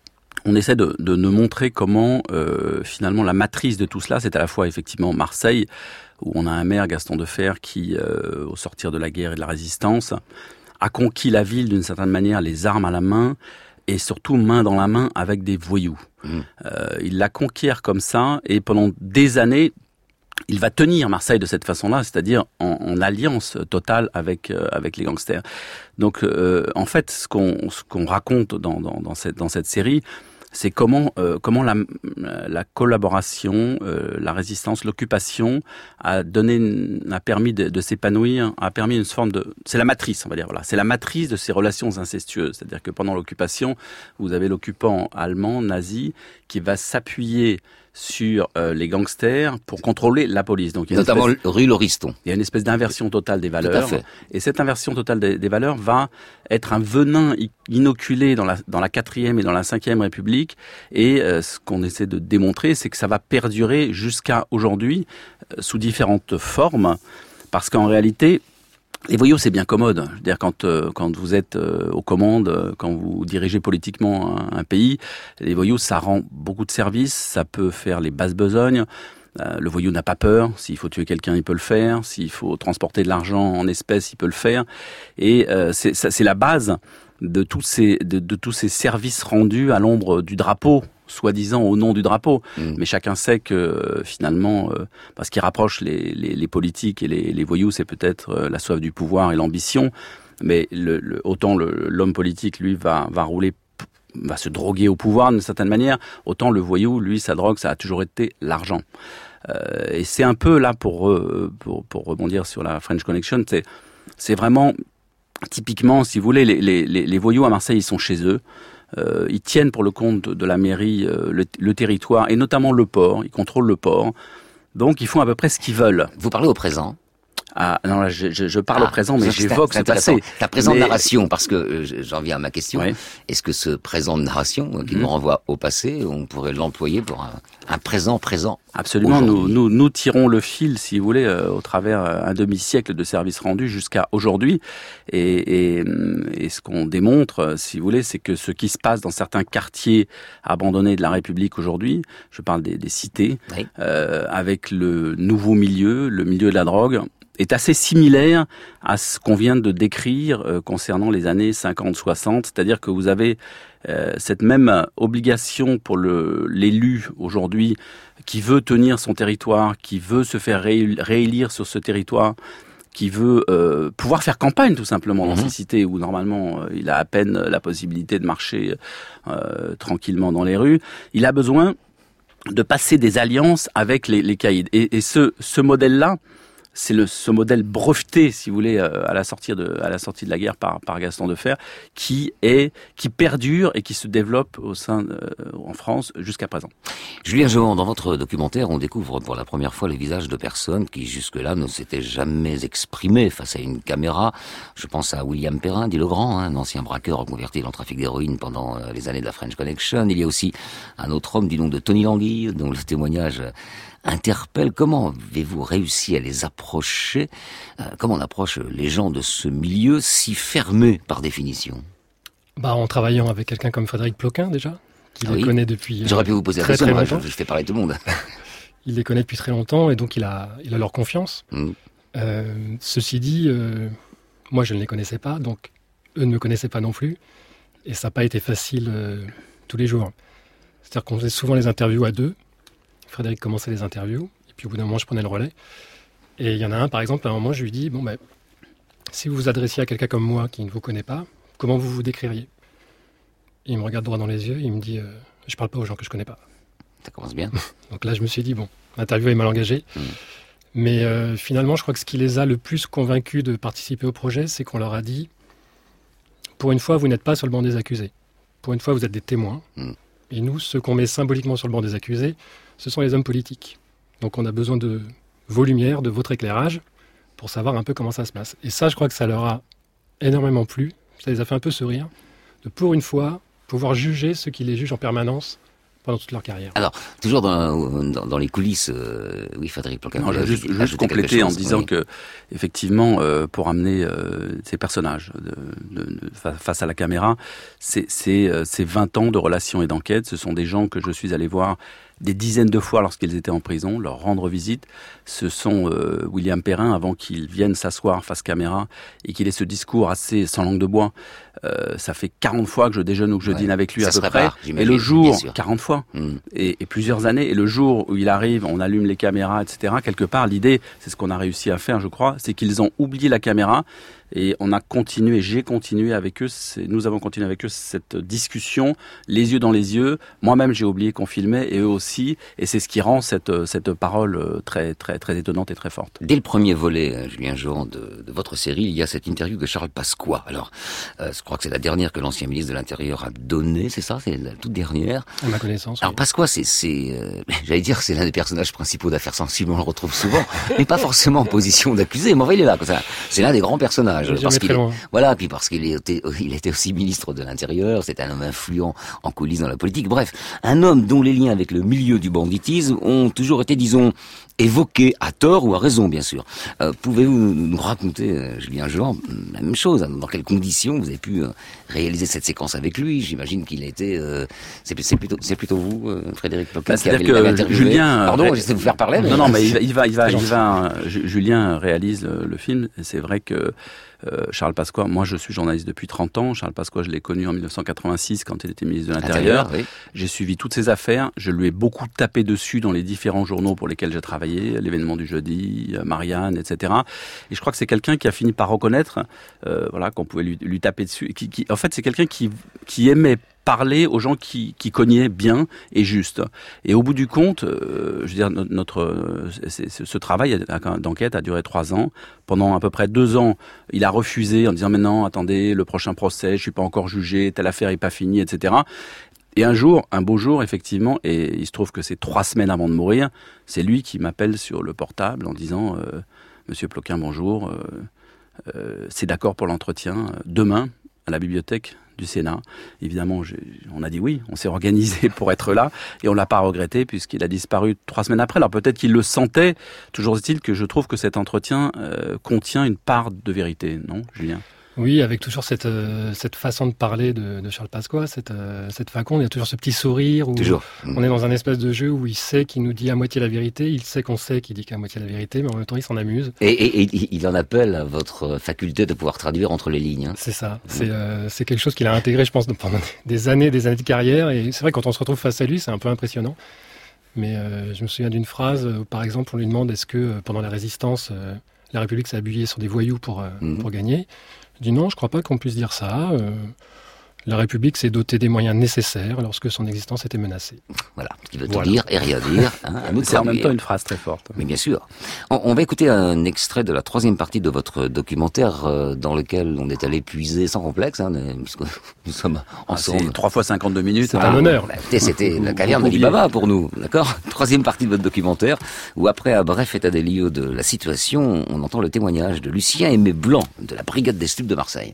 on essaie de, de nous montrer comment euh, finalement la matrice de tout cela, c'est à la fois effectivement Marseille où on a un maire, Gaston Defferre, qui euh, au sortir de la guerre et de la résistance a conquis la ville d'une certaine manière, les armes à la main. Et surtout main dans la main avec des voyous. Mmh. Euh, il la conquiert comme ça, et pendant des années, il va tenir Marseille de cette façon-là, c'est-à-dire en, en alliance totale avec euh, avec les gangsters. Donc, euh, en fait, ce qu'on ce qu'on raconte dans dans, dans cette dans cette série, c'est comment euh, comment la la collaboration, euh, la résistance, l'occupation a donné, a permis de, de s'épanouir, a permis une forme de, c'est la matrice, on va dire, voilà, c'est la matrice de ces relations incestueuses. C'est-à-dire que pendant l'occupation, vous avez l'occupant allemand, nazi, qui va s'appuyer sur euh, les gangsters pour contrôler la police. Donc, il y a notamment espèce, rue Lauriston. Il y a une espèce d'inversion totale des valeurs. Tout à fait. Et cette inversion totale des, des valeurs va être un venin inoculé dans la, dans la quatrième et dans la cinquième République. Et euh, ce qu'on essaie de démontrer, c'est que ça va perdurer jusqu'à aujourd'hui euh, sous différentes formes. Parce qu'en réalité, les voyous, c'est bien commode. Je veux dire, quand euh, quand vous êtes euh, aux commandes, euh, quand vous dirigez politiquement un, un pays, les voyous, ça rend beaucoup de services, ça peut faire les basses besognes. Euh, le voyou n'a pas peur. S'il faut tuer quelqu'un, il peut le faire. S'il faut transporter de l'argent en espèces, il peut le faire. Et euh, c'est, ça, c'est la base de tous ces de, de tous ces services rendus à l'ombre du drapeau, soi-disant au nom du drapeau. Mmh. Mais chacun sait que euh, finalement, euh, parce qu'il rapproche les, les, les politiques et les, les voyous, c'est peut-être euh, la soif du pouvoir et l'ambition. Mais le, le, autant le, l'homme politique, lui, va, va rouler, va se droguer au pouvoir d'une certaine manière, autant le voyou, lui, sa drogue, ça a toujours été l'argent. Euh, et c'est un peu là pour, euh, pour, pour rebondir sur la French Connection, c'est, c'est vraiment typiquement, si vous voulez, les, les, les voyous à Marseille, ils sont chez eux. Euh, ils tiennent pour le compte de la mairie euh, le, le territoire et notamment le port. Ils contrôlent le port. Donc, ils font à peu près ce qu'ils veulent. Vous parlez au présent? Ah non, là, je, je, je parle ah, au présent, mais j'évoque ce passé. La présente mais... narration, parce que euh, j'en viens à ma question. Oui. Est-ce que ce présent de narration, euh, qui mmh. nous renvoie au passé, on pourrait l'employer pour un, un présent présent? Absolument. Nous, nous, nous tirons le fil, si vous voulez, euh, au travers un demi-siècle de services rendus jusqu'à aujourd'hui. Et, et, et ce qu'on démontre, si vous voulez, c'est que ce qui se passe dans certains quartiers abandonnés de la République aujourd'hui, je parle des, des cités, oui. euh, avec le nouveau milieu, le milieu de la drogue, est assez similaire à ce qu'on vient de décrire euh, concernant les années cinquante soixante, c'est-à-dire que vous avez euh, cette même obligation pour le, l'élu aujourd'hui qui veut tenir son territoire, qui veut se faire ré- réélire sur ce territoire, qui veut euh, pouvoir faire campagne tout simplement dans mmh. ces cités où normalement euh, il a à peine la possibilité de marcher euh, tranquillement dans les rues. Il a besoin de passer des alliances avec les, les caïds. Et, et ce, ce modèle-là, c'est le, ce modèle breveté, si vous voulez, euh, à la sortie de, à la sortie de la guerre par, par Gaston Defferre, qui est, qui perdure et qui se développe au sein, euh, en France jusqu'à présent. Julien Jehan, dans votre documentaire, on découvre pour la première fois les visages de personnes qui jusque-là ne s'étaient jamais exprimées face à une caméra. Je pense à William Perrin, dit le Grand, hein, un ancien braqueur reconverti dans le trafic d'héroïne pendant euh, les années de la French Connection. Il y a aussi un autre homme du nom de Tony Langui, dont le témoignage interpelle. Comment avez-vous réussi à les approcher? euh, Comment on approche les gens de ce milieu si fermé par définition? Bah, en travaillant avec quelqu'un comme Frédéric Ploquin, déjà, qui ah les oui. connaît depuis. J'aurais pu vous poser très, la question, très moi, je, je fais parler tout le monde. Il les connaît depuis très longtemps et donc il a, il a leur confiance. Mm. Euh, ceci dit, euh, moi je ne les connaissais pas, donc eux ne me connaissaient pas non plus, et ça n'a pas été facile euh, tous les jours. C'est-à-dire qu'on faisait souvent les interviews à deux. Frédéric commençait les interviews, et puis au bout d'un moment, je prenais le relais. Et il y en a un, par exemple, à un moment, je lui dis, bon, ben, si vous vous adressiez à quelqu'un comme moi qui ne vous connaît pas, comment vous vous décririez? Et il me regarde droit dans les yeux, et il me dit, euh, je parle pas aux gens que je connais pas. Ça commence bien. Donc là, je me suis dit, bon, l'interview est mal engagée. Mmh. Mais euh, finalement, je crois que ce qui les a le plus convaincus de participer au projet, c'est qu'on leur a dit, pour une fois, vous n'êtes pas sur le banc des accusés. Pour une fois, vous êtes des témoins. Mmh. Et nous, ceux qu'on met symboliquement sur le banc des accusés, ce sont les hommes politiques. Donc on a besoin de vos lumières, de votre éclairage, pour savoir un peu comment ça se passe. Et ça, je crois que ça leur a énormément plu. Ça les a fait un peu sourire, de pour une fois pouvoir juger ceux qui les jugent en permanence pendant toute leur carrière. Alors, toujours dans, dans, dans les coulisses, euh, oui, Frédéric Ploquin. Non, juste, juste compléter en disant oui. que, effectivement, euh, pour amener euh, ces personnages de, de, de, face à la caméra, c'est, c'est, euh, c'est vingt ans de relations et d'enquête. Ce sont des gens que je suis allé voir des dizaines de fois lorsqu'ils étaient en prison, leur rendre visite. Ce sont euh, William Perrin, avant qu'il vienne s'asseoir face caméra et qu'il ait ce discours assez sans langue de bois. Euh, ça fait quarante fois que je déjeune ou que je ouais, dîne avec lui à peu près. Et le jour, quarante fois, mm. et, et plusieurs années, et le jour où il arrive, on allume les caméras, et cetera. Quelque part, l'idée, c'est ce qu'on a réussi à faire, je crois, c'est qu'ils ont oublié la caméra. Et on a continué, j'ai continué avec eux, c'est, nous avons continué avec eux cette discussion, les yeux dans les yeux. Moi-même, j'ai oublié qu'on filmait, et eux aussi. Et c'est ce qui rend cette, cette parole très, très, très étonnante et très forte. Dès le premier volet, Julien Jehan, de, de votre série, il y a cette interview de Charles Pasqua. Alors, euh, je crois que c'est la dernière que l'ancien ministre de l'Intérieur a donnée, c'est ça? C'est la toute dernière? À ma connaissance. Alors, oui. Pasqua, c'est, c'est euh, j'allais dire, c'est l'un des personnages principaux d'Affaires sensibles, on le retrouve souvent, mais pas forcément en position d'accusé. Mais enfin, il est là, comme ça. C'est l'un des grands personnages. Parce qu'il est, voilà, puis parce qu'il était, il était aussi ministre de l'Intérieur, c'était un homme influent en coulisses dans la politique. Bref, un homme dont les liens avec le milieu du banditisme ont toujours été, disons, évoqués à tort ou à raison, bien sûr. Euh, pouvez-vous nous raconter, euh, Julien Jehan, la même chose? Dans quelles conditions vous avez pu euh, réaliser cette séquence avec lui? J'imagine qu'il a été... Euh, c'est, c'est, plutôt, c'est plutôt vous, euh, Frédéric Ploquin, bah, qui avez, l'avez interviewé. Julien, Pardon, j'essaie de vous faire parler. Mais... Non, non, mais il va, il va, il va, il va Julien réalise le, le film, et c'est vrai que Euh, Charles Pasqua, moi je suis journaliste depuis trente ans. Charles Pasqua, je l'ai connu en dix-neuf cent quatre-vingt-six quand il était ministre de l'Intérieur. Oui. J'ai suivi toutes ses affaires. Je lui ai beaucoup tapé dessus dans les différents journaux pour lesquels j'ai travaillé, l'événement du jeudi, Marianne, et cetera. Et je crois que c'est quelqu'un qui a fini par reconnaître, euh, voilà, qu'on pouvait lui, lui taper dessus. Qui, qui, en fait, c'est quelqu'un qui, qui aimait parler aux gens qui, qui cognaient bien et juste. Et au bout du compte, euh, je veux dire, notre, notre c'est, c'est, ce travail d'enquête a duré trois ans. Pendant à peu près deux ans, il a refusé en disant « Mais non, attendez, le prochain procès, je suis pas encore jugé, telle affaire est pas finie, et cetera » Et un jour, un beau jour, effectivement, et il se trouve que c'est trois semaines avant de mourir, c'est lui qui m'appelle sur le portable en disant euh, « Monsieur Ploquin, bonjour, euh, euh, c'est d'accord pour l'entretien demain à la bibliothèque du Sénat. » Évidemment, j'ai, on a dit oui, on s'est organisé pour être là, et on l'a pas regretté puisqu'il a disparu trois semaines après. Alors peut-être qu'il le sentait, toujours est-il que je trouve que cet entretien euh, contient une part de vérité, non, Julien ? Oui, avec toujours cette, euh, cette façon de parler de, de Charles Pasqua, cette, euh, cette faconde, il y a toujours ce petit sourire où toujours. On est dans un espèce de jeu où il sait qu'il nous dit à moitié la vérité, il sait qu'on sait qu'il dit qu'à moitié la vérité, mais en même temps il s'en amuse. Et, et, et il en appelle à votre faculté de pouvoir traduire entre les lignes. Hein. C'est ça, c'est, euh, c'est quelque chose qu'il a intégré, je pense, pendant des années, des années de carrière, et c'est vrai quand on se retrouve face à lui, c'est un peu impressionnant. Mais euh, je me souviens d'une phrase où, par exemple, on lui demande est-ce que pendant la résistance, euh, la République s'est appuyée sur des voyous pour, euh, mmh. pour gagner. Je dis non, je crois pas qu'on puisse dire ça. Euh, La République s'est dotée des moyens nécessaires lorsque son existence était menacée. Voilà, ce qui veut Voilà. tout dire et rien dire. Hein, à nous de C'est en même traduire. temps une phrase très forte. Mais bien sûr. On, on va écouter un extrait de la troisième partie de votre documentaire euh, dans lequel on est allé puiser sans complexe, hein, puisque nous sommes ensemble. C'est trois fois cinquante-deux minutes. C'est un honneur. Bah, écoutez, c'était la caverne d'Ali Baba pour nous, d'accord? Troisième partie de votre documentaire, où après un bref état des lieux de la situation, on entend le témoignage de Lucien Aimé Blanc, de la Brigade des Stupes de Marseille.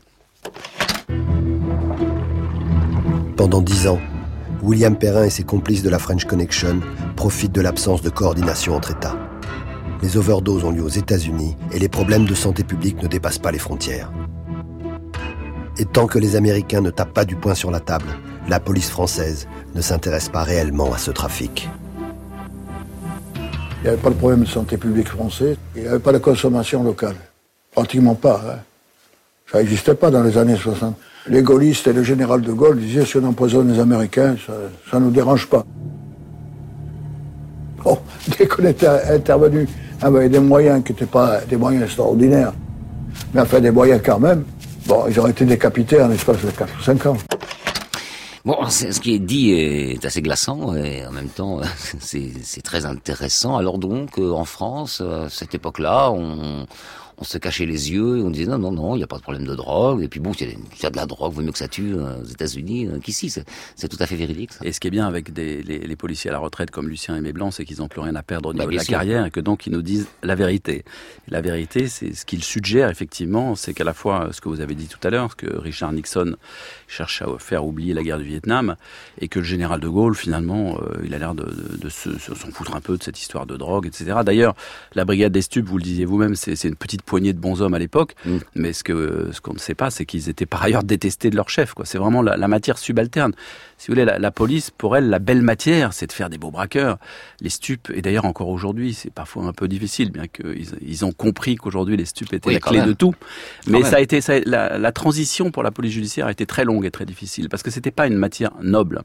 Pendant dix ans, William Perrin et ses complices de la French Connection profitent de l'absence de coordination entre États. Les overdoses ont lieu aux États-Unis et les problèmes de santé publique ne dépassent pas les frontières. Et tant que les Américains ne tapent pas du poing sur la table, la police française ne s'intéresse pas réellement à ce trafic. Il n'y avait pas de problème de santé publique français, il n'y avait pas de consommation locale. Pratiquement pas. Hein. Ça n'existait pas dans les années soixante. Les gaullistes et le général de Gaulle disaient si on empoisonne les Américains, ça ne nous dérange pas. Bon, dès qu'on était intervenu avec des moyens qui n'étaient pas des moyens extraordinaires, mais enfin des moyens quand même, bon, ils auraient été décapités en l'espace de quatre ou cinq ans. Bon, c'est, ce qui est dit est assez glaçant et en même temps c'est, c'est très intéressant. Alors donc, en France, à cette époque-là, on... on se cachait les yeux et on disait non, non, non, il n'y a pas de problème de drogue. Et puis bon, il y a de la drogue, vaut mieux que ça tue euh, aux États-Unis euh, qu'ici. C'est, c'est tout à fait véridique, ça. Et ce qui est bien avec des, les, les policiers à la retraite comme Lucien Aimé Blanc, c'est qu'ils n'ont plus rien à perdre au niveau bah, de la sûr. carrière et que donc ils nous disent la vérité. Et la vérité, c'est ce qu'ils suggèrent effectivement, c'est qu'à la fois ce que vous avez dit tout à l'heure, que Richard Nixon cherche à faire oublier la guerre du Vietnam et que le général de Gaulle, finalement, euh, il a l'air de, de, de se, se, s'en foutre un peu de cette histoire de drogue, et cetera. D'ailleurs, la brigade des stupes, vous le disiez vous-même, c'est, c'est une petite poignée de bons hommes à l'époque. Mmh. Mais ce que ce qu'on ne sait pas, c'est qu'ils étaient par ailleurs détestés de leur chef, quoi. C'est vraiment la, la matière subalterne. Si vous voulez, la, la police, pour elle, la belle matière, c'est de faire des beaux braqueurs. Les stupes, et d'ailleurs encore aujourd'hui, c'est parfois un peu difficile, bien qu'ils ils ont compris qu'aujourd'hui les stupes étaient oui, la clé même. de tout. Mais quand ça a été ça, la, la transition pour la police judiciaire a été très longue et très difficile parce que c'était pas une matière noble.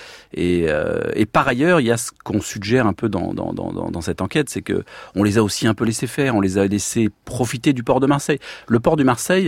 Et, euh, et par ailleurs, il y a ce qu'on suggère un peu dans, dans, dans, dans cette enquête, c'est que on les a aussi un peu laissés faire, on les a laissés profiter du port de Marseille. Le port de Marseille,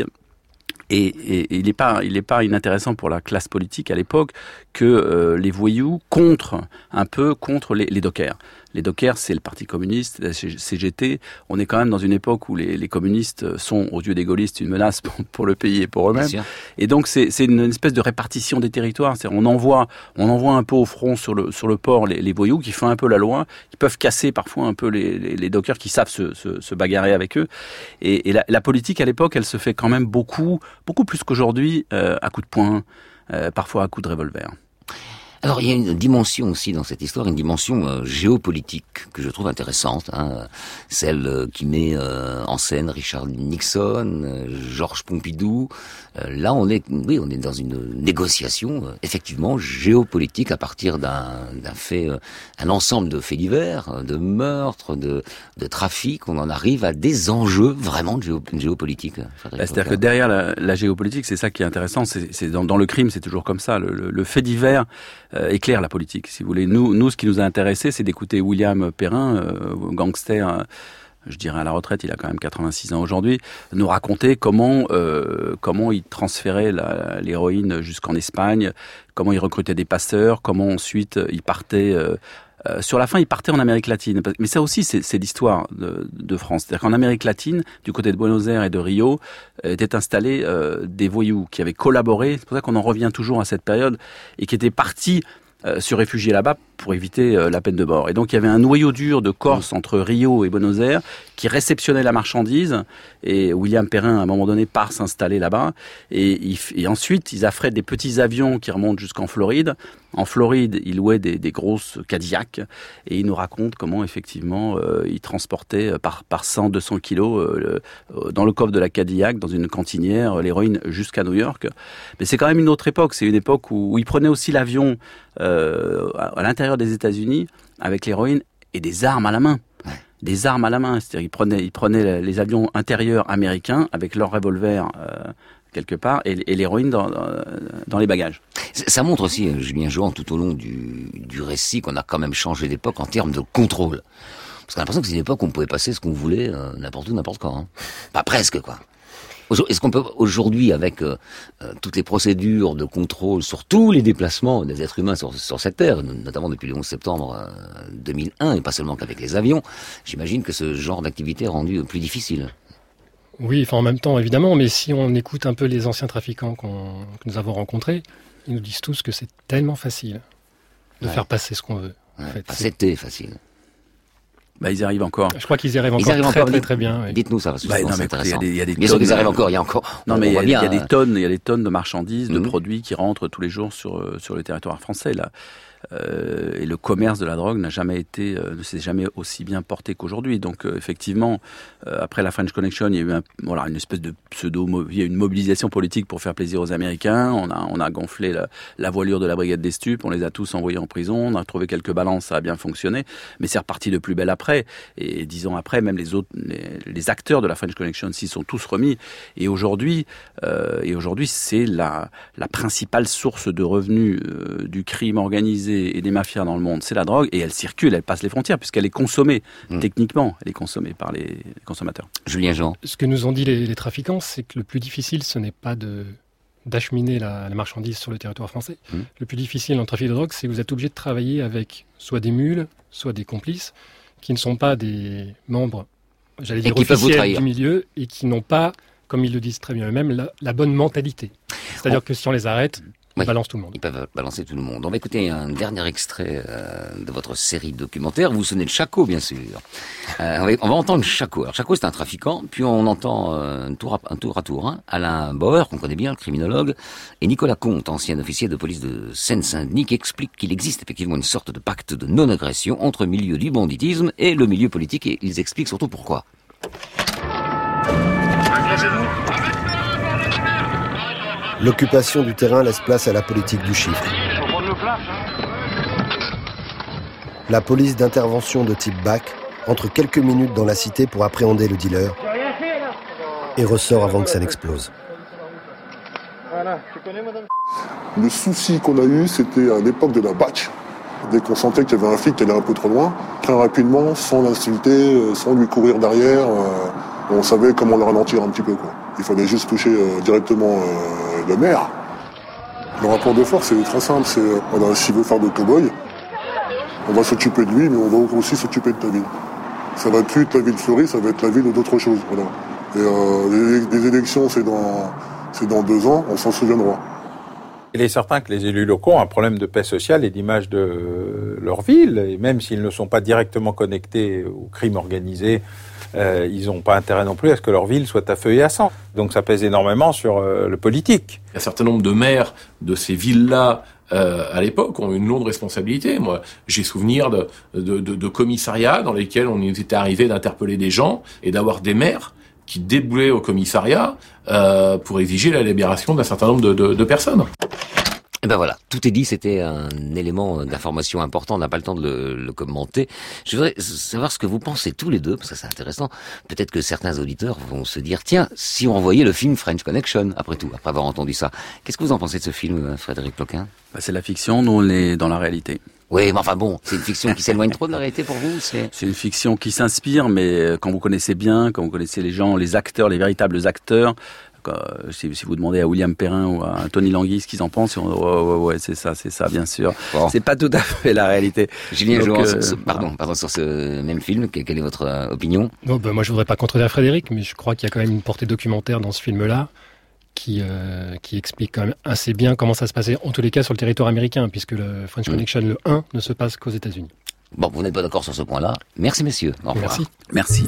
et, et, et il n'est pas, il n'est pas inintéressant pour la classe politique à l'époque que euh, les voyous contre un peu contre les, les dockers. Les dockers, c'est le Parti communiste, la C G T. On est quand même dans une époque où les, les communistes sont, aux yeux des gaullistes, une menace pour, pour le pays et pour eux-mêmes. Et donc, c'est, c'est une espèce de répartition des territoires. C'est, on envoie, on envoie un peu au front sur le, sur le port les, les voyous qui font un peu la loi, qui peuvent casser parfois un peu les, les, les dockers qui savent se, se, se bagarrer avec eux. Et, et la, la politique, à l'époque, elle se fait quand même beaucoup, beaucoup plus qu'aujourd'hui, euh, à coups de poing, euh, parfois à coups de revolver. Alors il y a une dimension aussi dans cette histoire, une dimension euh, géopolitique que je trouve intéressante, hein, celle euh, qui met euh, en scène Richard Nixon, euh, Georges Pompidou. Euh, là, on est, oui, on est dans une négociation euh, effectivement géopolitique à partir d'un, d'un fait, euh, un ensemble de faits divers, de meurtres, de, de trafic. On en arrive à des enjeux vraiment de géo, géopolitique. Bah, c'est-à-dire que derrière la, la géopolitique, c'est ça qui est intéressant. C'est, c'est dans, dans le crime, c'est toujours comme ça. Le, le, le fait divers euh, éclaire la politique, si vous voulez. Nous, nous, ce qui nous a intéressé, c'est d'écouter William Perrin, euh, gangster. Euh, je dirais à la retraite, il a quand même quatre-vingt-six ans aujourd'hui, nous raconter comment euh, comment il transférait la, l'héroïne jusqu'en Espagne, comment il recrutait des passeurs, comment ensuite il partait... Euh, Euh, sur la fin, il partait en Amérique latine. Mais ça aussi, c'est, c'est l'histoire de, de France. C'est-à-dire qu'en Amérique latine, du côté de Buenos Aires et de Rio, euh, étaient installés euh, des voyous qui avaient collaboré. C'est pour ça qu'on en revient toujours à cette période et qui étaient partis euh, se réfugier là-bas pour éviter euh, la peine de mort. Et donc, il y avait un noyau dur de Corse entre Rio et Buenos Aires qui réceptionnait la marchandise. Et William Perrin, à un moment donné, part s'installer là-bas. Et, il, et ensuite, ils affrètent des petits avions qui remontent jusqu'en Floride. En Floride, il louait des, des grosses Cadillacs et il nous raconte comment effectivement euh, il transportait par, par cent, deux cents kilos euh, le, euh, dans le coffre de la Cadillac, dans une cantinière, l'héroïne jusqu'à New York. Mais c'est quand même une autre époque. C'est une époque où, où il prenait aussi l'avion euh, à, à l'intérieur des États-Unis avec l'héroïne et des armes à la main. Des armes à la main. C'est-à-dire il prenait, il prenait les avions intérieurs américains avec leurs revolvers euh, quelque part et, et l'héroïne dans, dans, dans les bagages. Ça montre aussi, Julien Johan, tout au long du, du récit, qu'on a quand même changé d'époque en termes de contrôle. Parce qu'on a l'impression que c'est une époque où on pouvait passer ce qu'on voulait, euh, n'importe où, n'importe quand. Hein. Pas presque, quoi. Est-ce qu'on peut aujourd'hui, avec euh, toutes les procédures de contrôle sur tous les déplacements des êtres humains sur, sur cette terre, notamment depuis le onze septembre euh, deux mille un, et pas seulement qu'avec les avions, j'imagine que ce genre d'activité est rendu plus difficile. Oui, enfin en même temps évidemment, mais si on écoute un peu les anciens trafiquants qu'on, que nous avons rencontrés, ils nous disent tous que c'est tellement facile de ouais. faire passer ce qu'on veut. Ouais. En fait, enfin, c'était facile. Bah, ils y arrivent encore. Je crois qu'ils y arrivent encore, arrivent très, encore très, très bien. Oui. Dites-nous ça, parce que bah, c'est non, intéressant. Il y a des, il y a des bien sûr qu'ils arrivent encore, il y a encore... Non, mais il y a, bien, il y a des euh... tonnes, il y a des tonnes de marchandises, de mmh. produits qui rentrent tous les jours sur, sur le territoire français, là. Euh, et le commerce de la drogue n'a jamais été, euh, ne s'est jamais aussi bien porté qu'aujourd'hui. Donc euh, effectivement, euh, après la French Connection, il y a eu un, voilà, une espèce de pseudo, il y a eu une mobilisation politique pour faire plaisir aux Américains. On a, on a gonflé la, la voilure de la brigade des stupes, on les a tous envoyés en prison. On a trouvé quelques balances, ça a bien fonctionné, mais c'est reparti de plus belle après. Et dix ans après, même les autres, les, les acteurs de la French Connection s'y sont tous remis. Et aujourd'hui, euh, et aujourd'hui, c'est la, la principale source de revenus euh, du crime organisé et des mafias dans le monde, c'est la drogue, et elle circule, elle passe les frontières, puisqu'elle est consommée, mmh. techniquement, elle est consommée par les consommateurs. Julien Jean. Ce que nous ont dit les, les trafiquants, c'est que le plus difficile, ce n'est pas de, d'acheminer la, la marchandise sur le territoire français. Mmh. Le plus difficile dans le trafic de drogue, c'est que vous êtes obligé de travailler avec soit des mules, soit des complices, qui ne sont pas des membres, j'allais dire officiels du milieu, et qui n'ont pas, comme ils le disent très bien eux-mêmes, la, la bonne mentalité. C'est-à-dire oh. que si on les arrête, ils oui, balancent tout le monde. Ils peuvent balancer tout le monde. On va écouter un dernier extrait euh, de votre série documentaire. Vous vous souvenez de Chaco, bien sûr. Euh, on, va, on va entendre Chaco. Alors, Chaco, c'est un trafiquant. Puis on entend euh, un, tour à, un tour à tour. Hein, Alain Bauer, qu'on connaît bien, le criminologue, et Nicolas Comte, ancien officier de police de Seine-Saint-Denis, qui explique qu'il existe effectivement une sorte de pacte de non-agression entre le milieu du banditisme et le milieu politique. Et ils expliquent surtout pourquoi. L'occupation du terrain laisse place à la politique du chiffre. La police d'intervention de type B A C entre quelques minutes dans la cité pour appréhender le dealer et ressort avant que ça n'explose. Le souci qu'on a eu, c'était à l'époque de la batch. Dès qu'on sentait qu'il y avait un flic qui allait un peu trop loin, très rapidement, sans l'insulter, sans lui courir derrière, on savait comment le ralentir un petit peu, quoi. Il fallait juste toucher euh, directement euh, le maire. Le rapport de force, c'est très simple. C'est, euh, voilà, s'il veut faire de cow-boy, on va s'occuper de lui, mais on va aussi s'occuper de ta ville. Ça va plus être la ville fleurie, ça va être la ville ou d'autres choses. Voilà. Et euh, les, les élections, c'est dans, c'est dans deux ans, on s'en souviendra. Il est certain que les élus locaux ont un problème de paix sociale et d'image de leur ville. Et même s'ils ne sont pas directement connectés au crime organisé, Euh, ils n'ont pas intérêt non plus à ce que leur ville soit à feu et à sang. Donc ça pèse énormément sur euh, le politique. Un certain nombre de maires de ces villes-là, euh, à l'époque, ont une lourde responsabilité. Moi, j'ai souvenir de, de, de, de commissariats dans lesquels on était arrivé d'interpeller des gens et d'avoir des maires qui déboulaient au commissariat euh, pour exiger la libération d'un certain nombre de, de, de personnes. Et ben voilà, tout est dit, c'était un élément d'information important, on n'a pas le temps de le, le commenter. Je voudrais savoir ce que vous pensez tous les deux, parce que c'est intéressant. Peut-être que certains auditeurs vont se dire, tiens, si on revoyait le film French Connection, après tout, après avoir entendu ça. Qu'est-ce que vous en pensez de ce film, Frédéric Ploquin? Bah, c'est la fiction, nous on est dans la réalité. Oui, mais enfin bon, c'est une fiction qui s'éloigne trop de la réalité pour vous, c'est... C'est une fiction qui s'inspire, mais quand vous connaissez bien, quand vous connaissez les gens, les acteurs, les véritables acteurs, Si, si vous demandez à William Perrin ou à Tony Langui ce qu'ils en pensent, on, ouais, ouais, ouais, c'est ça, c'est ça, bien sûr. Bon. C'est pas tout à fait la réalité. Julien Jouan, euh, pardon, pardon, sur ce même film, quelle est votre euh, opinion? Bon, ben, moi, je voudrais pas contredire Frédéric, mais je crois qu'il y a quand même une portée documentaire dans ce film-là qui, euh, qui explique quand même assez bien comment ça se passait, en tous les cas sur le territoire américain, puisque le French mmh. Connection, le un, ne se passe qu'aux États-Unis. Bon, vous n'êtes pas d'accord sur ce point-là. Merci, messieurs. Au revoir. Merci. Merci.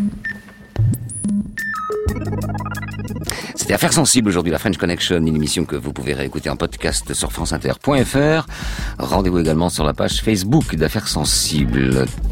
C'était Affaires sensibles aujourd'hui, la French Connection, une émission que vous pouvez réécouter en podcast sur franceinter point f r. Rendez-vous également sur la page Facebook d'Affaires sensibles.